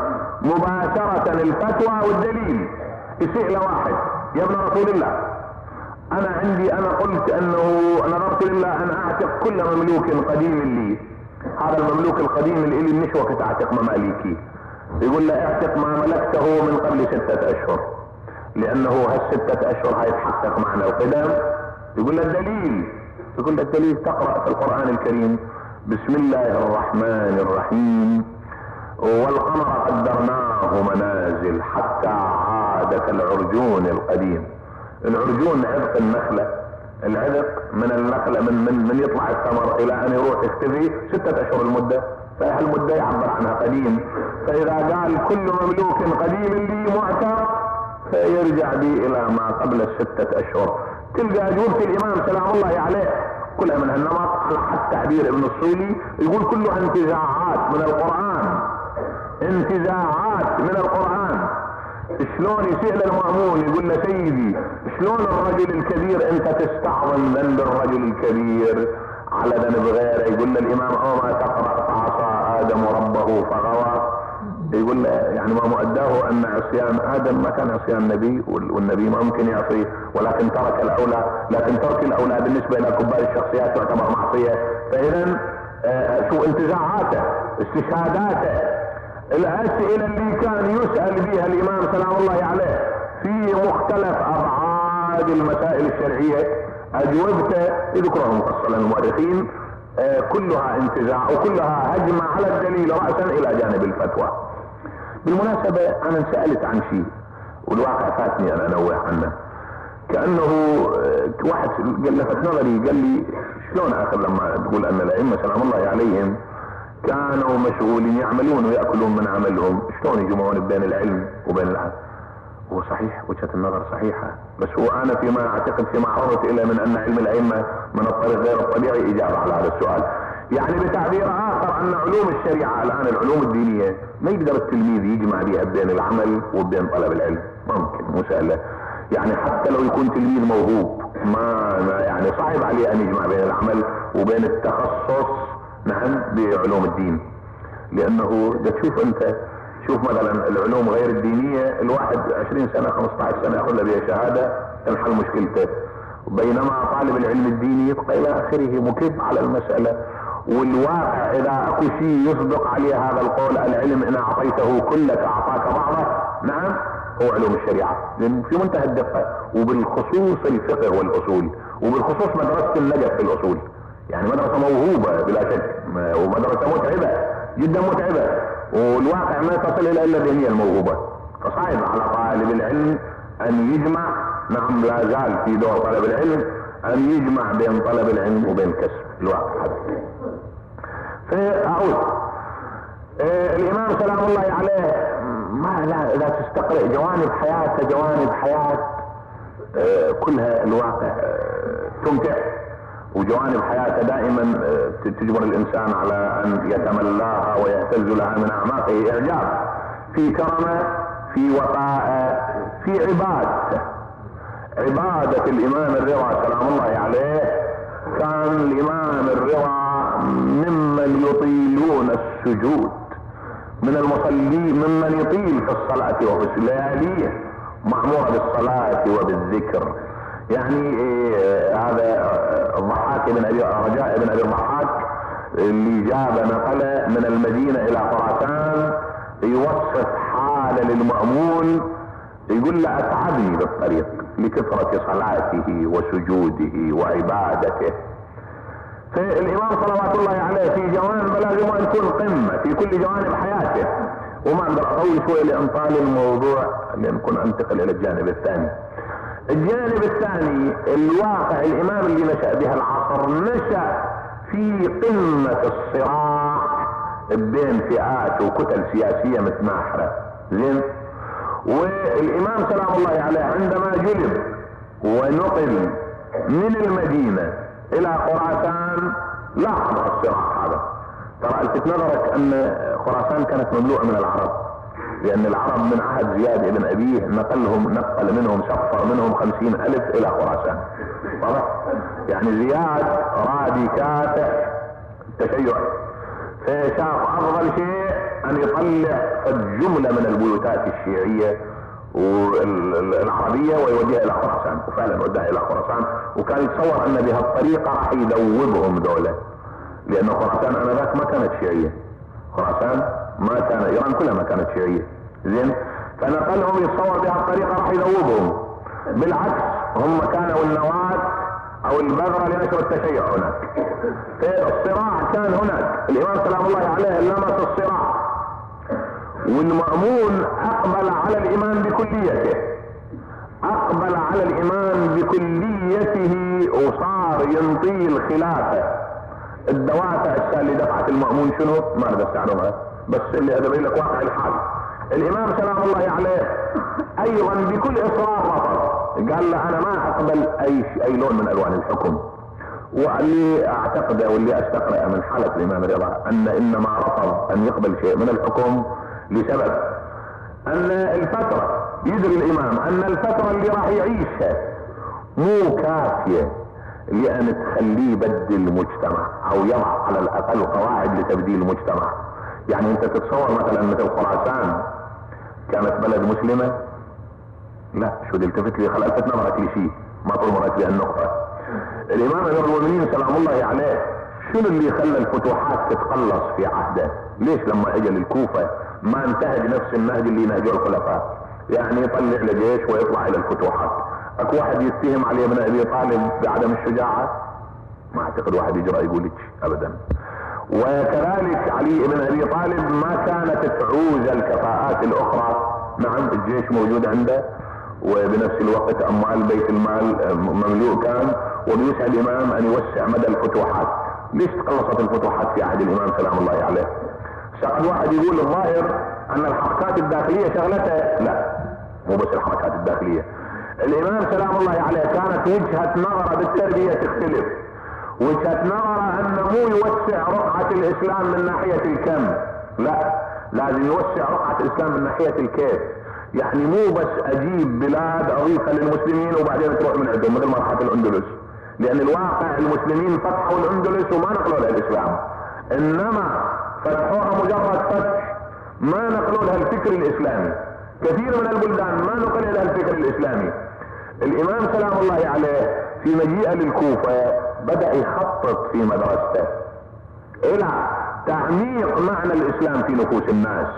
مباشرة الفتوى والدليل. يسئل واحد يا ابن رسول الله، أنا عندي أنا قلت أنه نظرت لله أن أعتق كل مملوك قديم لي، هذا المملوك القديم اللي لي النشوة كتعتق مماليكي. يقول له اعتق ما ملكته من قبل ستة أشهر، لأنه هالستة أشهر هيتحقق معنى القدم. يقول له الدليل، يقول له الدليل تقرأ في القرآن الكريم بسم الله الرحمن الرحيم والقمر قدرناه منازل حتى عاد كالعرجون القديم. العرجون عذق النخلة، العذق من النخلة من من من يطلع الثمر إلى أن يروح يختفي ستة أشهر المدة، فهالمدة يعبر عنها قديم. فإذا قال كل مملوك قديم لي معتق فيرجع بي إلى ما قبل الستة أشهر. تلقى أجوبة الإمام سلام الله عليه كلها من هالنمط، على حد تعبير ابن الصولي يقول كلها انتزاعات من القرآن، انتزاعات من القرآن. شلون يسأل المأمون يقول له سيدي شلون الرجل الكبير انت تستعظم ذنب الرجل الكبير على ذنب غيره؟ يقول له الإمام أوما تقرأ فعصى آدم ربه فغوى. يقول له يعني ما مؤداه أن عصيان آدم ما كان عصيان النبي، والنبي ما ممكن يعصيه، ولكن ترك الأولى، لكن ترك الأولى بالنسبة إلى كبار الشخصيات تعتبر معصية. فإذا آه شو انتزاعاته، استشهاداته، الأسئلة اللي كان يسأل بها الإمام سلام الله عليه في مختلف أبعاد المسائل الشرعية، أجوبته يذكرها مفصلا المؤرخين آه كلها انتزاع وكلها هجمة على الدليل رأسا إلى جانب الفتوى. بالمناسبة أنا سألت عن شيء والواقع فاتني أنا أنوه عنه، كأنه آه واحد لفت نظري قال لي شلون آخر لما تقول أن الأئمة سلام الله عليهم كانوا مشغولين يعملون ويأكلون من عملهم، شلون يجمعون بين العلم وبين العمل؟ هو صحيح وجهة النظر صحيحة، بس هو أنا فيما أعتقد فيما عرضت إلى من أن علم الأئمة من الطريق غير الطبيعي إجابة على هذا السؤال. يعني بتعبير آخر أن علوم الشريعة الآن العلوم الدينية ما يقدر التلميذ يجمع بها بين العمل وبين طلب العلم، ممكن مسألة يعني حتى لو يكون تلميذ موهوب ما يعني صعب عليه أن يجمع بين العمل وبين التخصص نعم بعلوم الدين. لأنه ده تشوف أنت شوف مثلا العلوم غير الدينية الواحد عشرين سنة خمسة عشر سنة يأخذ بها شهادة تنحل مشكلته، بينما طالب العلم الديني يبقى إلى آخره مكب على المسألة. والواقع إذا أكو شيء يصدق عليه هذا القول العلم إن أعطيته كلك أعطاك بعضه، نعم هو علوم الشريعة في منتهى الدقة، وبالخصوص الفقه والأصول، وبالخصوص مدرسة النجف في الأصول. يعني مدرسة موهوبة بلا شك، ومدرسة متعبة جدا متعبة، والواقع ما تصل إلى إلا الذهنية الموهوبة. فصعب على طالب العلم أن يجمع، نعم لا زال في دور طلب العلم، أن يجمع بين طلب العلم وبين كسب الواقع هذا. فأعود آه الإمام سلام الله عليه ما لا, لا تستقرأ جوانب حياته، جوانب حياة آه كلها الواقع آه تمتع، وجوانب حياته دائما آه تجبر الإنسان على أن يتملاها ويهتز لها من أعماقه إعجاب، في كرمه، في وقائه، في عبادته. عبادة الإمام الرضا سلام الله عليه، كان الإمام الرضا ممن يطيلون السجود، من المصلين ممن يطيل في الصلاة وفي الليالي معمورة بالصلاة وبالذكر. يعني إيه هذا الضحاك بن أبي رجاء بن أبي الضحاك اللي جاب نقله من المدينة إلى خراسان يوصف حال للمأمون، يقول له أتعبني بالطريق لكثرة صلاته وسجوده وعبادته. فالإمام صلوات الله عليه في جوانب لازم أن تكون قمة في كل جوانب حياته. وما أقدر أطول شوية لإنطال الموضوع لنكون أنتقل إلى الجانب الثاني. الجانب الثاني الواقع الإمام اللي نشأ بها العصر، نشأ في قمة الصراع بين فئات وكتل سياسية متناحرة. زين. والإمام سلام الله عليه عندما جلب ونقل من المدينة إلى خراسان لاحظ الصراع هذا. ترى الفت نظرك أن خراسان كانت مملوءة من العرب، لأن العرب من عهد زياد بن أبيه نقلهم نقل منهم سفر منهم خمسين ألف إلى خراسان. واضح؟ يعني زياد رادي كافح تشيع، فشاف أفضل شيء أن يطلع الجملة من البيوتات الشيعية والعربية ويوديها إلى خراسان، وفعلا وداها إلى خراسان، وكان يتصور أن بهالطريقة راح يذوبهم دولة، لأن خراسان آنذاك ما كانت شيعية. خراسان ما كان، إيران كلها ما كانت شيعية. زين. فنقلهم يتصور بهالطريقة راح يذوبهم، بالعكس هم كانوا النواة أو البذرة لنشر التشيع هناك. فالصراع كان هناك. الإمام سلام الله عليه لمس الصراع، والمأمون أقبل على الإمام بكليته، أقبل على الإمام بكليته وصار ينطي الخلافة. الدوافع اللي دفعت المأمون شنو؟ ما نقدر نستعلمها، بس اللي أدبر لك واقع الحال. الإمام سلام الله عليه أيضا بكل إصرار رفض، قال له أنا ما أقبل أي أي لون من ألوان الحكم. واللي أعتقده واللي أستقرأ من حالة الإمام الرضا أن إنما رفض أن يقبل شيء من الحكم لسبب أن الفترة، يدري الإمام أن الفترة اللي راح يعيشها مو كافية لأن تخليه يبدل المجتمع أو يضع على الأقل قواعد لتبديل المجتمع. يعني أنت تتصور مثلا مثل خراسان كانت بلد مسلمة؟ لا، شو دي التفت لي خل الفت نظرك لشيء ما طول مرت بها النقطة. الإمام أمير المؤمنين سلام الله عليه شنو اللي خلى الفتوحات تتقلص في عهده؟ ليش لما اجى للكوفة ما انتهج نفس النهج اللي نهجه الخلفاء؟ يعني يطلع لجيش ويطلع الى الفتوحات. اكو واحد يتهم علي بن ابي طالب بعدم الشجاعة؟ ما اعتقد واحد يجرأ يقول لك ابدا. وكذلك علي بن ابي طالب ما كانت تعوز الكفاءات الاخرى. نعم الجيش موجود عنده، وبنفس الوقت اموال بيت المال مملوء كان، وبيسعى الامام ان يوسع مدى الفتوحات. ليش تقلصت الفتوحات في عهد الامام سلام الله عليه؟ سأل واحد يقول الظاهر ان الحركات الداخلية شغلتها، لا مو بس الحركات الداخلية. الامام سلام الله عليه كانت وجهة نظره بالتربية تختلف. وجهة نظره انه مو يوسع رقعة الاسلام من ناحية الكم، لا لازم يوسع رقعة الاسلام من ناحية الكيف. يعني مو بس اجيب بلاد اضيفها للمسلمين وبعدين تروح من عندهم مثل ما راحت الاندلس، لان الواقع المسلمين فتحوا الاندلس وما نقلوا لها الاسلام، انما فتحوها مجرد فتح، ما نقلوا لها الفكر الاسلامي. كثير من البلدان ما نقل لها الفكر الاسلامي. الامام سلام الله عليه في مجيئه للكوفة بدأ يخطط في مدرسته الى تعميق معنى الاسلام في نفوس الناس.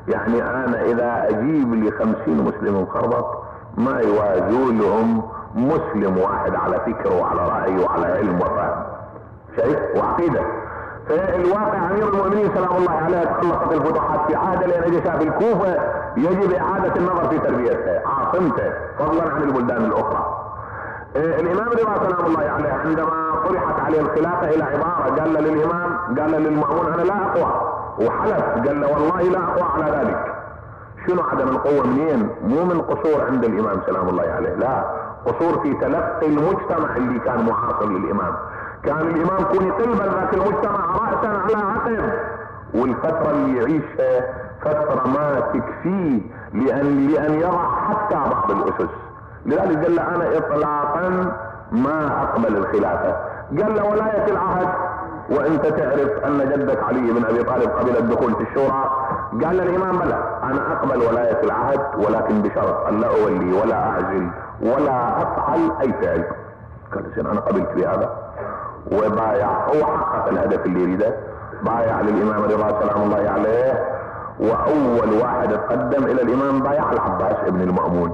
يعني انا اذا اجيب لي خمسين مسلم مخربط ما يوازوا لهم مسلم واحد على فكر وعلى رأي وعلى علم وفهم شايف وعقيدة. فالواقع امير المؤمنين سلام الله عليه تخلصت الفتوحات في عهد النجاشي في الكوفة، يجب اعادة النظر في تربيتها عاصمته فضلا عن البلدان الاخرى. الامام رضا سلام الله عليه عندما طرحت عليه الخلافة الى عبارة قال للامام قال للمأمون انا لا اقوى، وحلف قال له والله لا اقوى على ذلك. شنو عدم القوة منين؟ مو من قصور عند الامام سلام الله عليه، لا، قصور في تلقي المجتمع اللي كان معاصر للامام. كان الامام كون يقلب ذاك المجتمع رأسا على عقب، والفترة اللي يعيشها فترة ما تكفيه لان لان يضع حتى بعض الاسس. لذلك قال له انا اطلاقا ما اقبل الخلافة. قال له ولاية العهد وانت تعرف ان جدك علي بن ابي طالب قبل الدخول في الشورى. قال الامام بلى انا اقبل ولاية العهد ولكن بشرط ان لا اولي ولا اعزل ولا افعل اي فعل. قال زين انا قبلت بهذا وبايع، هو حقق الهدف اللي يريده، بايع للامام رضا سلام الله عليه. واول واحد تقدم الى الامام بايع العباس ابن المأمون،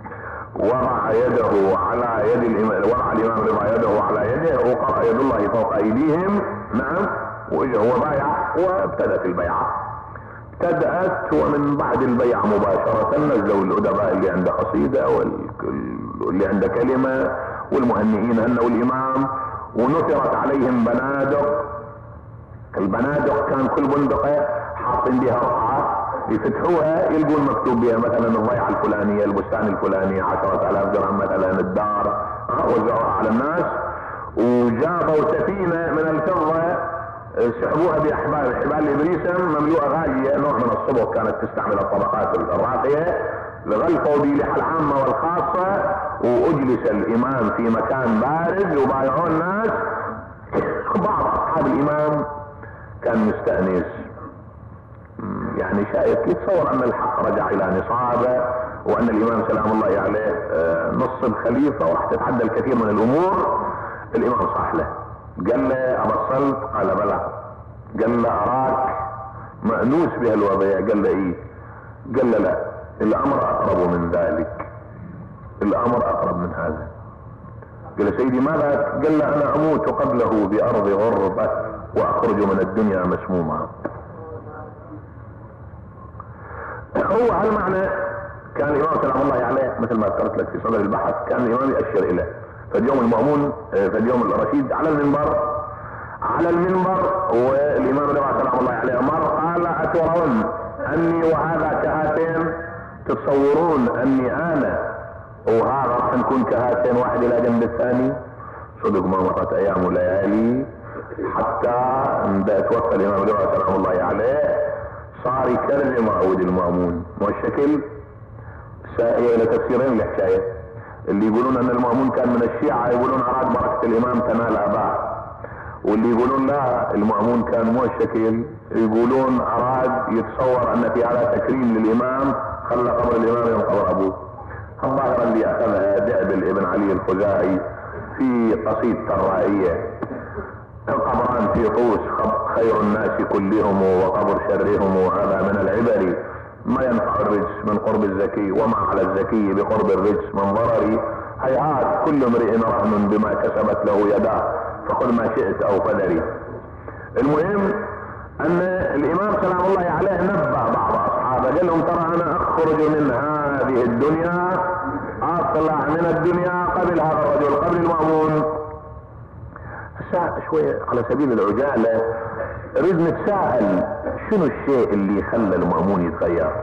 وضع يده على يد الامام، وضع الامام رضا يده على يده وقرأ يد الله فوق ايديهم. نعم، وهو بايع وابتدت البيعة. ابتدأت ومن بعد البيعة مباشرة نزلوا الادباء اللي عنده قصيدة واللي عنده كلمة والمهنئين هنوا الامام، ونثرت عليهم بنادق. البنادق كان كل بندقة حاطين بها رقعة يفتحوها يلقون مكتوب بها مثلا الضيعة الفلانية، البستان الفلاني، عشرة الاف درهم مثلا الدار، وزعوها على الناس. وجابوا سفينة من الفضة سحبوها باحبال حبال الابريسم مملوءة غالية، نوع من الصبغ كانت تستعمل الطبقات الراقية، غلفوا بلحى العامة والخاصة، واجلس الامام في مكان بارد وبايعوا الناس. بعض اصحاب الامام كان مستأنس، يعني شايف يتصور ان الحق رجع الى نصابه وان الامام سلام الله عليه نصب خليفة وراح تتعدى الكثير من الامور. الامام صح له، قال له ابصلت؟ قال بلى. قال له اراك مأنوس بهالوضع؟ قال له ايه. قال له لا، الامر اقرب من ذلك، الامر اقرب من هذا. قال له سيدي ماذا؟ قال له انا اموت قبله بارض غربة واخرج من الدنيا مسموما. هو هالمعنى كان الامام سلام الله عليه مثل ما ذكرت لك في صدر البحث، كان الامام يأشر اليه. فاليوم المأمون في اليوم الرشيد على المنبر على المنبر والامام رضا سلام الله عليه مر قال اترون اني وهذا كهاتين؟ تتصورون اني انا وهذا راح نكون كهاتين واحد الى جنب الثاني؟ صدق ما مرت ايام وليالي حتى توفى الامام رضا سلام الله عليه صار يكرم عود المأمون. والشكل الى تفسيرين الحكايه، اللي يقولون ان المأمون كان من الشيعة يقولون اراد بركة الامام تنال اباه، واللي يقولون لا المأمون كان مو الشكل، يقولون اراد يتصور ان في هذا تكريم للامام خلى قبر الامام يوم قبر ابوه. الظاهرة اللي اخذها دعبل ابن علي الخزاعي في قصيدة الرائية، القبران في طوس خير الناس كلهم وقبر شرهم، هذا من العبر ما ينفع الرجس من قرب الزكي وما على الزكي بقرب الرجس من ضرري. هيهات كل امرئ رهن بما كسبت له يداه فخذ ما شئت او قدري. المهم ان الامام سلام الله عليه نبه بعض اصحابه قال لهم ترى انا اخرج من هذه الدنيا، اطلع من الدنيا قبل هذا الرجل قبل المأمون. هسه شوية على سبيل العجالة نريد نتساءل شنو الشيء اللي خلى المأمون يتغير؟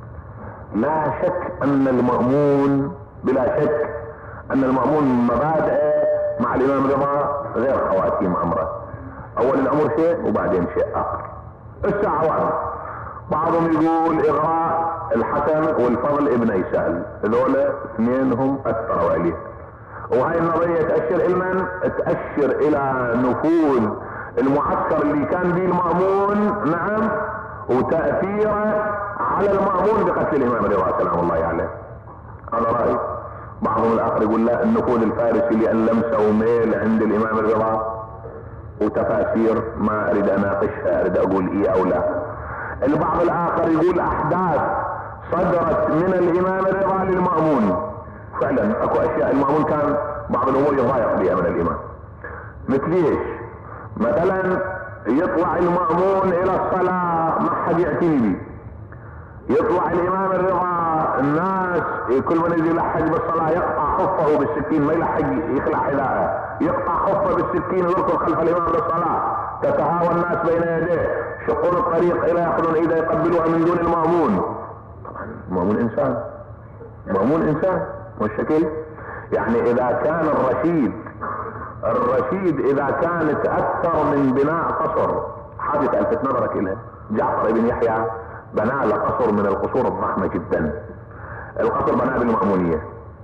لا شك ان المأمون بلا شك ان المأمون مبادئه مع الامام رضا غير خواتيم امره. اول الامر شيء وبعدين شيء اخر. الساعة واحد بعضهم يقول اغراء الحسن والفضل ابن سهل، هذول اثنينهم اثروا عليه، وهاي النظرية تأشر علما تأشر الى نفوذ المعسكر اللي كان به المأمون نعم وتأثيره على المأمون بقتل الامام رضا سلام الله عليه. هذا رأي. بعضهم الاخر يقول لا النفوذ الفارسي لان لمسه وميل عند الامام رضا، وتفاسير ما اريد اناقشها اريد اقول ايه او لا. البعض الاخر يقول احداث صدرت من الامام الرضا للمأمون. فعلا اكو اشياء المأمون كان بعض الامور يضايق بها من الامام، مثل ايش؟ مثلا يطلع المأمون الى الصلاة ما حد يعتني به، يطلع الامام الرضا الناس كل من يجي يلحق بالصلاة يقطع خفه بالسكين، ما يلحق يخلع حذاءه، يقطع خفه بالسكين ويركض خلف الامام بالصلاة، تتهاوى الناس بين يديه، شقون الطريق الى ياخذون ايده يقبلوها من دون المأمون. طبعا المأمون انسان، المأمون انسان مش شكل. يعني اذا كان الرشيد الرشيد اذا كان تأثر من بناء قصر، حادث الفت نظرك اليه، جعفر بن يحيى بنى له قصر من القصور الضخمة جدا، القصر بناه بالمأمونية،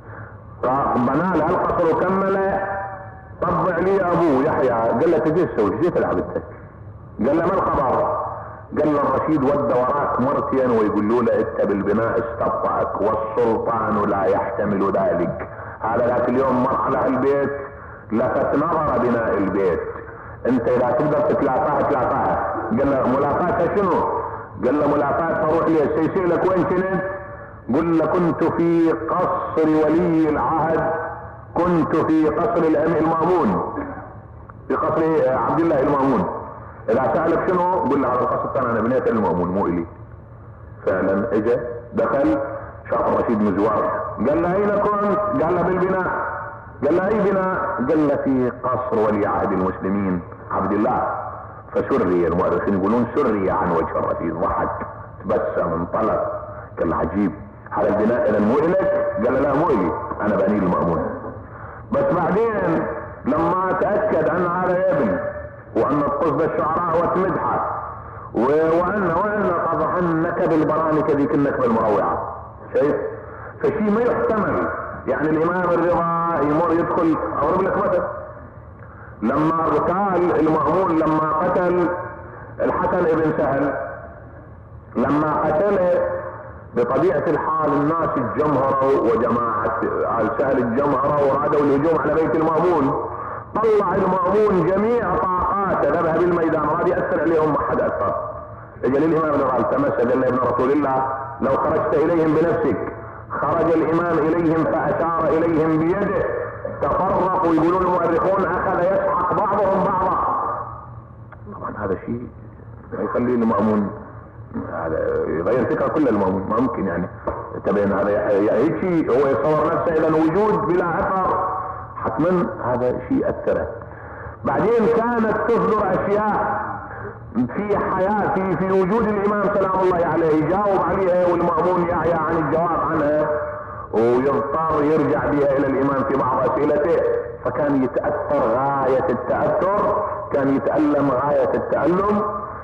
بنى له القصر وكمله، طبع لي ابوه يحيى، قال له تجي تسوي ايش تلعب انت؟ قال له ما الخبر؟ قال له الرشيد ود وراك مرتين ويقول له انت بالبناء استبطأك والسلطان لا يحتمل ذلك. هذا ذاك اليوم مر على البيت لفت نظر بناء البيت، انت اذا تقدر تتلافاها تلافاها. قال له ملافاتها شنو؟ قال له ملافاتها روح لي سيسألك وين كنت؟ قل له كنت في قصر ولي العهد، كنت في قصر الامير المأمون، في قصر عبد الله المأمون. اذا سألك شنو قل له هذا القصر كان انا بنيته المأمون مو الي. فعلا اجى دخل شاف الرشيد مزوار، قال له اين كنت؟ قال له بالبناء. قال له اي بناء؟ قال له في قصر ولي عهد المسلمين عبد الله. فسري، المؤرخين يقولون سري عن وجه الرشيد، ضحك تبسم انطلق، قال له عجيب هذا البناء اذا مو الك؟ قال له لا مو الي انا بني المأمون. بس بعدين لما تأكد ان هذا ابن وان القصد الشعراء وتمدحه وان وان طبعا نكب البرانكة ذيك النكبة المروعة، شايف؟ فشي ما يحتمل. يعني الامام الرضا يمر يدخل، اضرب لك مثل، لما اغتال المأمون لما قتل الحسن ابن سهل، لما قتله بطبيعة الحال الناس اتجمهروا وجماعة آل سهل اتجمهروا ورادوا الهجوم على بيت المأمون. طلع المأمون جميع طاقاته ذهب بالميدان، راد يأثر عليهم ما حد أثر. اجى للامام الرضا التمس، قال له ابن رسول الله لو خرجت اليهم بنفسك. خرج الامام اليهم فاشار اليهم بيده، تفرقوا. يقولون المؤرخون اخذ يسحق بعضهم بعضا. طبعا هذا شيء ما يخلي المأمون هذا يغير فكرة كل المأمون، ما ممكن يعني تبين هذا هيك شيء هو يصور نفسه اذا وجود بلا اثر، حتما هذا شيء اثره. بعدين كانت تصدر اشياء في حياة في, في وجود الامام سلام الله عليه يجاوب عليها والمأمون يعيا عن الجواب عنها ويضطر يرجع بها الى الامام في بعض اسئلته، فكان يتأثر غاية التأثر، كان يتألم غاية التألم.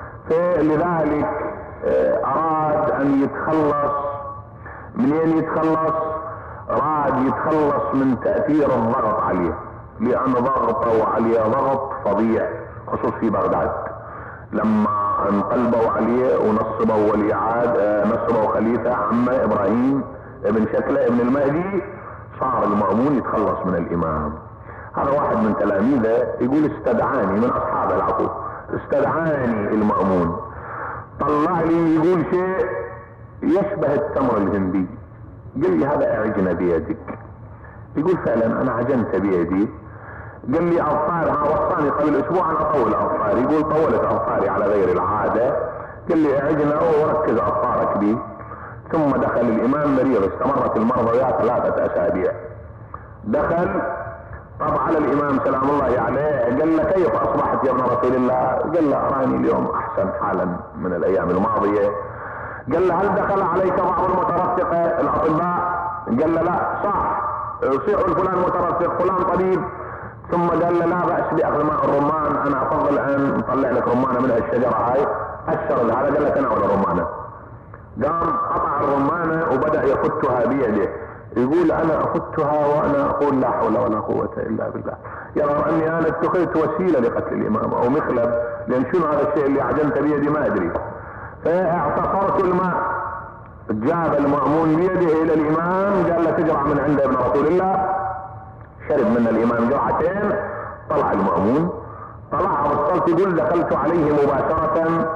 فلذلك اراد ان يتخلص. منين يتخلص؟ راد يتخلص من تأثير الضغط عليه، لان ضغطه عليه ضغط فظيع خصوص في بغداد. لما انقلبوا عليه ونصبوا ولي عهد، نصبوا خليفة عمه ابراهيم ابن شكله ابن المهدي، صار المأمون يتخلص من الامام. هذا واحد من تلاميذه يقول استدعاني من اصحاب العفو، استدعاني المأمون طلع لي يقول شيء يشبه التمر الهندي، قال لي هذا اعجن بيدك. يقول فعلا انا عجنت بيدي. قال لي اظفارها وصاني قبل اسبوع انا اطول اظفاري، يقول طولت اظفاري على غير العادة. قال لي اعجنها وركز اظفارك بي. ثم دخل الامام مريض، استمرت المرضى وياه ثلاثة اسابيع. دخل طب على الامام سلام الله عليه، قال له كيف اصبحت يا ابن رسول الله؟ قال له اراني اليوم احسن حالا من الايام الماضية. قال له هل دخل عليك بعض المترفقة الاطباء؟ قال له لا. صح صيحوا الفلان مترفق فلان طبيب. ثم قال له لا بأس باخذ ماء الرمان، انا افضل ان نطلع لك رمانة من الشجرة هاي. اشر هذا قال له تناول الرمانة. قام قطع الرمانة وبدأ يفتها بيده، يقول انا افتها وانا اقول لا حول ولا قوة الا بالله. يرى اني انا اتخذت وسيلة لقتل الامام او مخلب، لان شنو هذا الشيء اللي عجنت بيدي ما ادري. فاعتصرت الماء، جاب المأمون بيده الى الامام، قال له تجرع من عند ابن رسول الله. شرب من الامام جرعتين، طلع المأمون طلع بالصوت يقول دخلت عليه مباشرة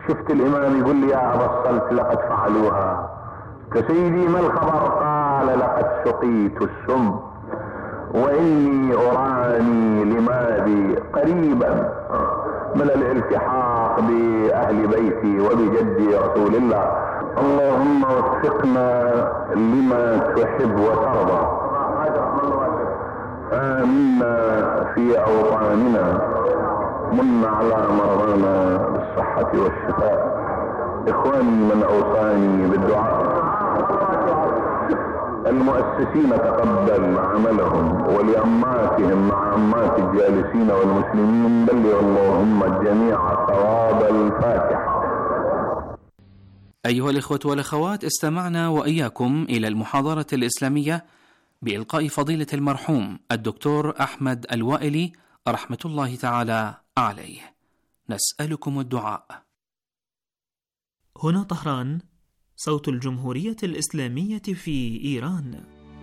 شفت الإمام يقول لي يا أبا الصلت لقد فعلوها. سيدي ما الخبر؟ قال لقد سقيت السم وإني أراني لماذي قريبا من الالتحاق بأهل بيتي وبجدي رسول الله. اللهم وفقنا لما تحب وترضى. آمنا في أوطاننا، من على مرضانا بالصحة والشفاء. إخواني من أوصاني بالدعاء، المؤسسين تقبل عملهم، ولأماتهم مع أمات الجالسين والمسلمين بلغ اللهم الجميع ثواب الفاتحة. أيها الإخوة والأخوات، استمعنا وإياكم إلى المحاضرة الإسلامية بإلقاء فضيلة المرحوم الدكتور أحمد الوائلي رحمة الله تعالى عليه. نسألكم الدعاء. هنا طهران، صوت الجمهورية الإسلامية في إيران.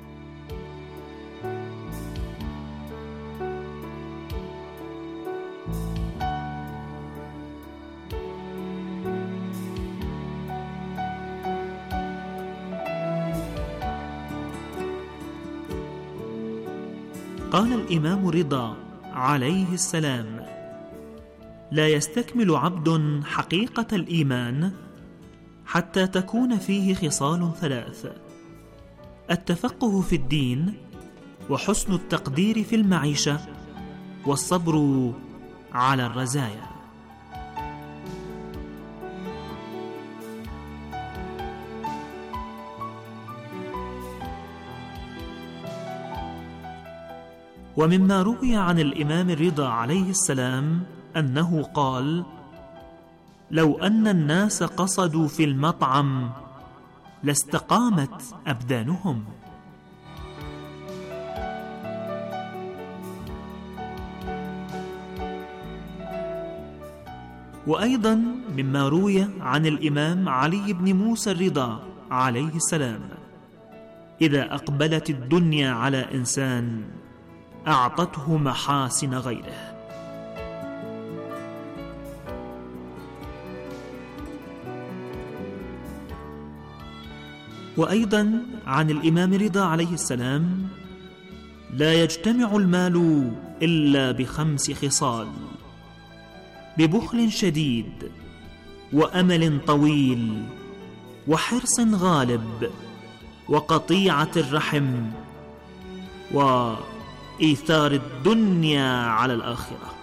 قال الإمام رضا عليه السلام: لا يستكمل عبد حقيقة الإيمان حتى تكون فيه خصال ثلاث: التفقه في الدين، وحسن التقدير في المعيشة، والصبر على الرزايا. ومما روي عن الإمام الرضا عليه السلام أنه قال: لو أن الناس قصدوا في المطعم لاستقامت أبدانهم. وأيضا مما روي عن الإمام علي بن موسى الرضا عليه السلام: إذا أقبلت الدنيا على إنسان أعطته محاسن غيره. وأيضا عن الإمام رضا عليه السلام: لا يجتمع المال إلا بخمس خصال: ببخل شديد، وأمل طويل، وحرص غالب، وقطيعة الرحم، وإيثار الدنيا على الآخرة.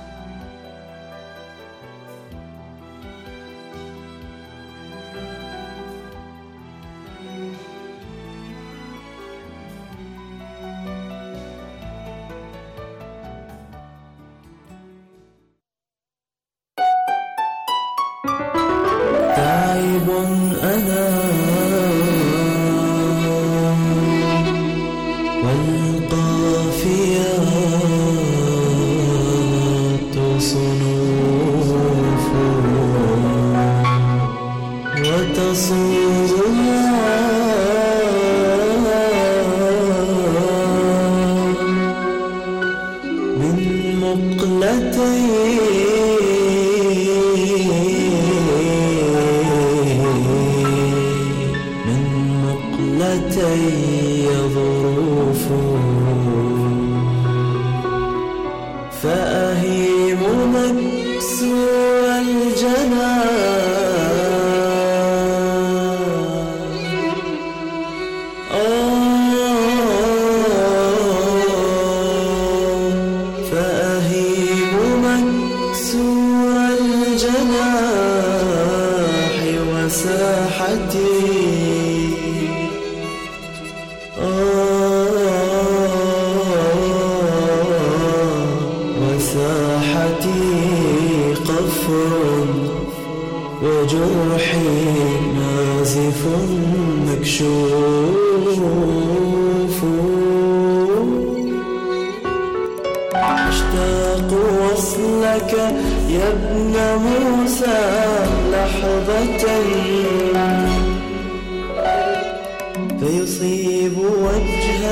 فيصيب وجه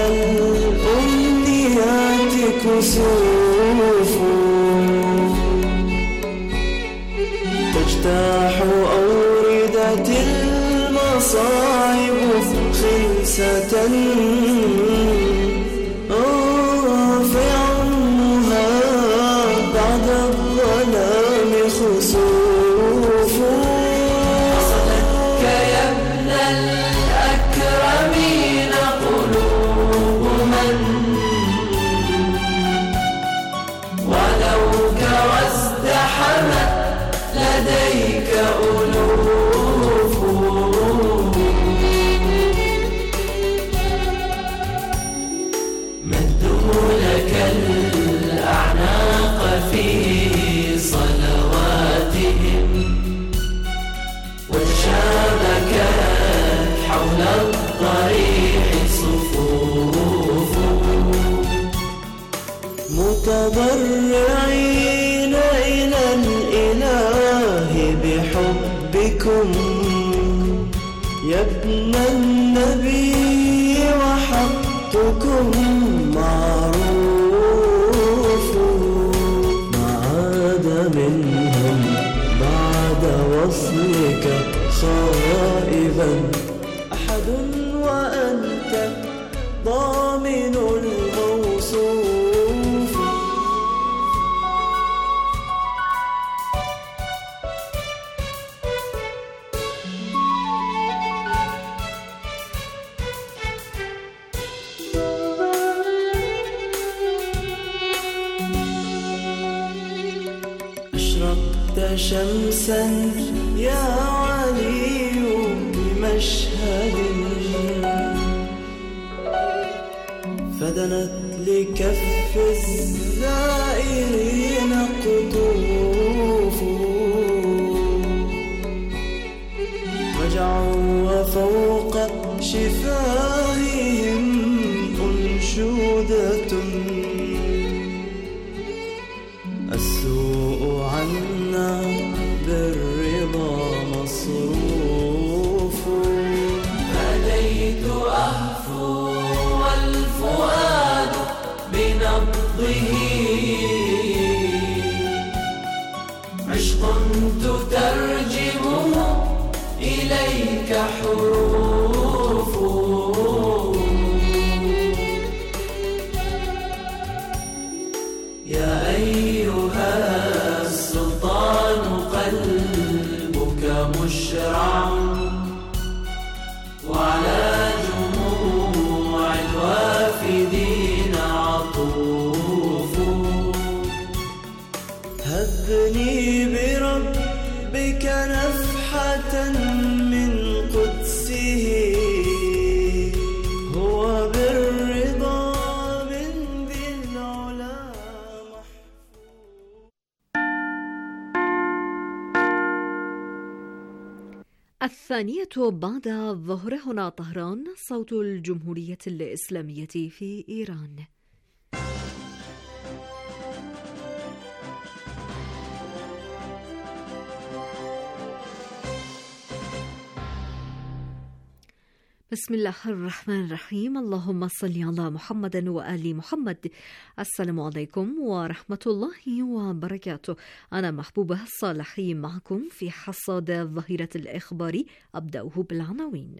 الأمنيات كسوف تجتاح أوردة المصائب خلسة رافعها بعد الظلام خسوف. وصلتك يا ابن الأكرمين قلوب من ولوك وازدحمت لديك ألوف. مدوا لك الأعناق في صلواتهم وشابكت حول الضريح صفوف. متضرعين إلى الإله بحبكم يا ابن النبي وحقكم معروف. ما عاد منهم بعد وصلك خائبا أحد وأنت ضامن الموصوف. أشرقت شمسا يا علي بمشهد فدنت لكف الزائرين قطوف. وجعوا وفوق شفاههم أنشودة السوء عنا بالرضا مصروف. بديت أهفو والفؤاد بنبضه عشق تترجمه إليك حروف. يا أيها السلطان قلبك مشرع وعلى جموع الوافدين عطوف. هبني بربك نفحة من قدسه هو بالرضا من ذي العلا محفوظ. الثانية بعد الظهر، هنا طهران، صوت الجمهورية الإسلامية في إيران. بسم الله الرحمن الرحيم. اللهم صل على محمد وآل محمد. السلام عليكم ورحمة الله وبركاته. أنا محبوبة الصالحي معكم في حصاد ظهيرة الإخبار. أبدأه بالعناوين.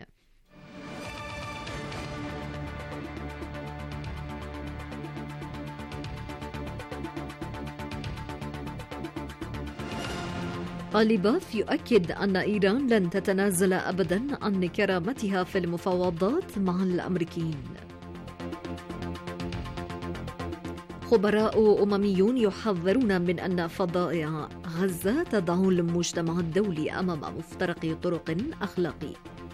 غالباف يؤكد أن إيران لن تتنازل أبداً عن كرامتها في المفاوضات مع الأمريكيين. خبراء أمميون يحذرون من أن فضائع غزة تدعو المجتمع الدولي أمام مفترق طرق أخلاقي.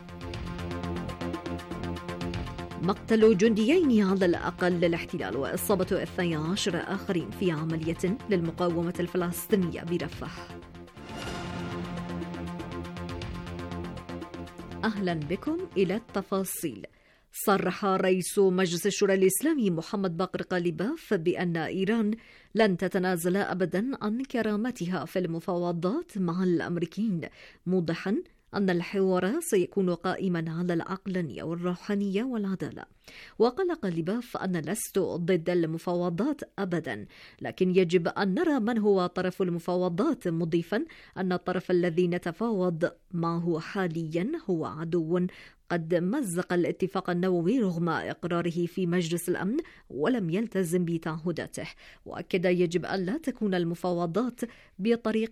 مقتل جنديين على الأقل للاحتلال وإصابة اثني عشر آخرين في عملية للمقاومة الفلسطينية برفح. أهلا بكم إلى التفاصيل. صرح رئيس مجلس الشورى الإسلامي محمد باقر قالباف بأن إيران لن تتنازل أبدا عن كرامتها في المفاوضات مع الأمريكيين، موضحا أن الحوار سيكون قائما على العقلانية والروحانية والعدالة. وقال قليباف أن لست ضد المفاوضات أبدا، لكن يجب أن نرى من هو طرف المفاوضات، مضيفا أن الطرف الذي نتفاوض معه حاليا هو عدو قد مزق الاتفاق النووي رغم إقراره في مجلس الأمن ولم يلتزم بتعهداته. وأكد يجب أن لا تكون المفاوضات بطريق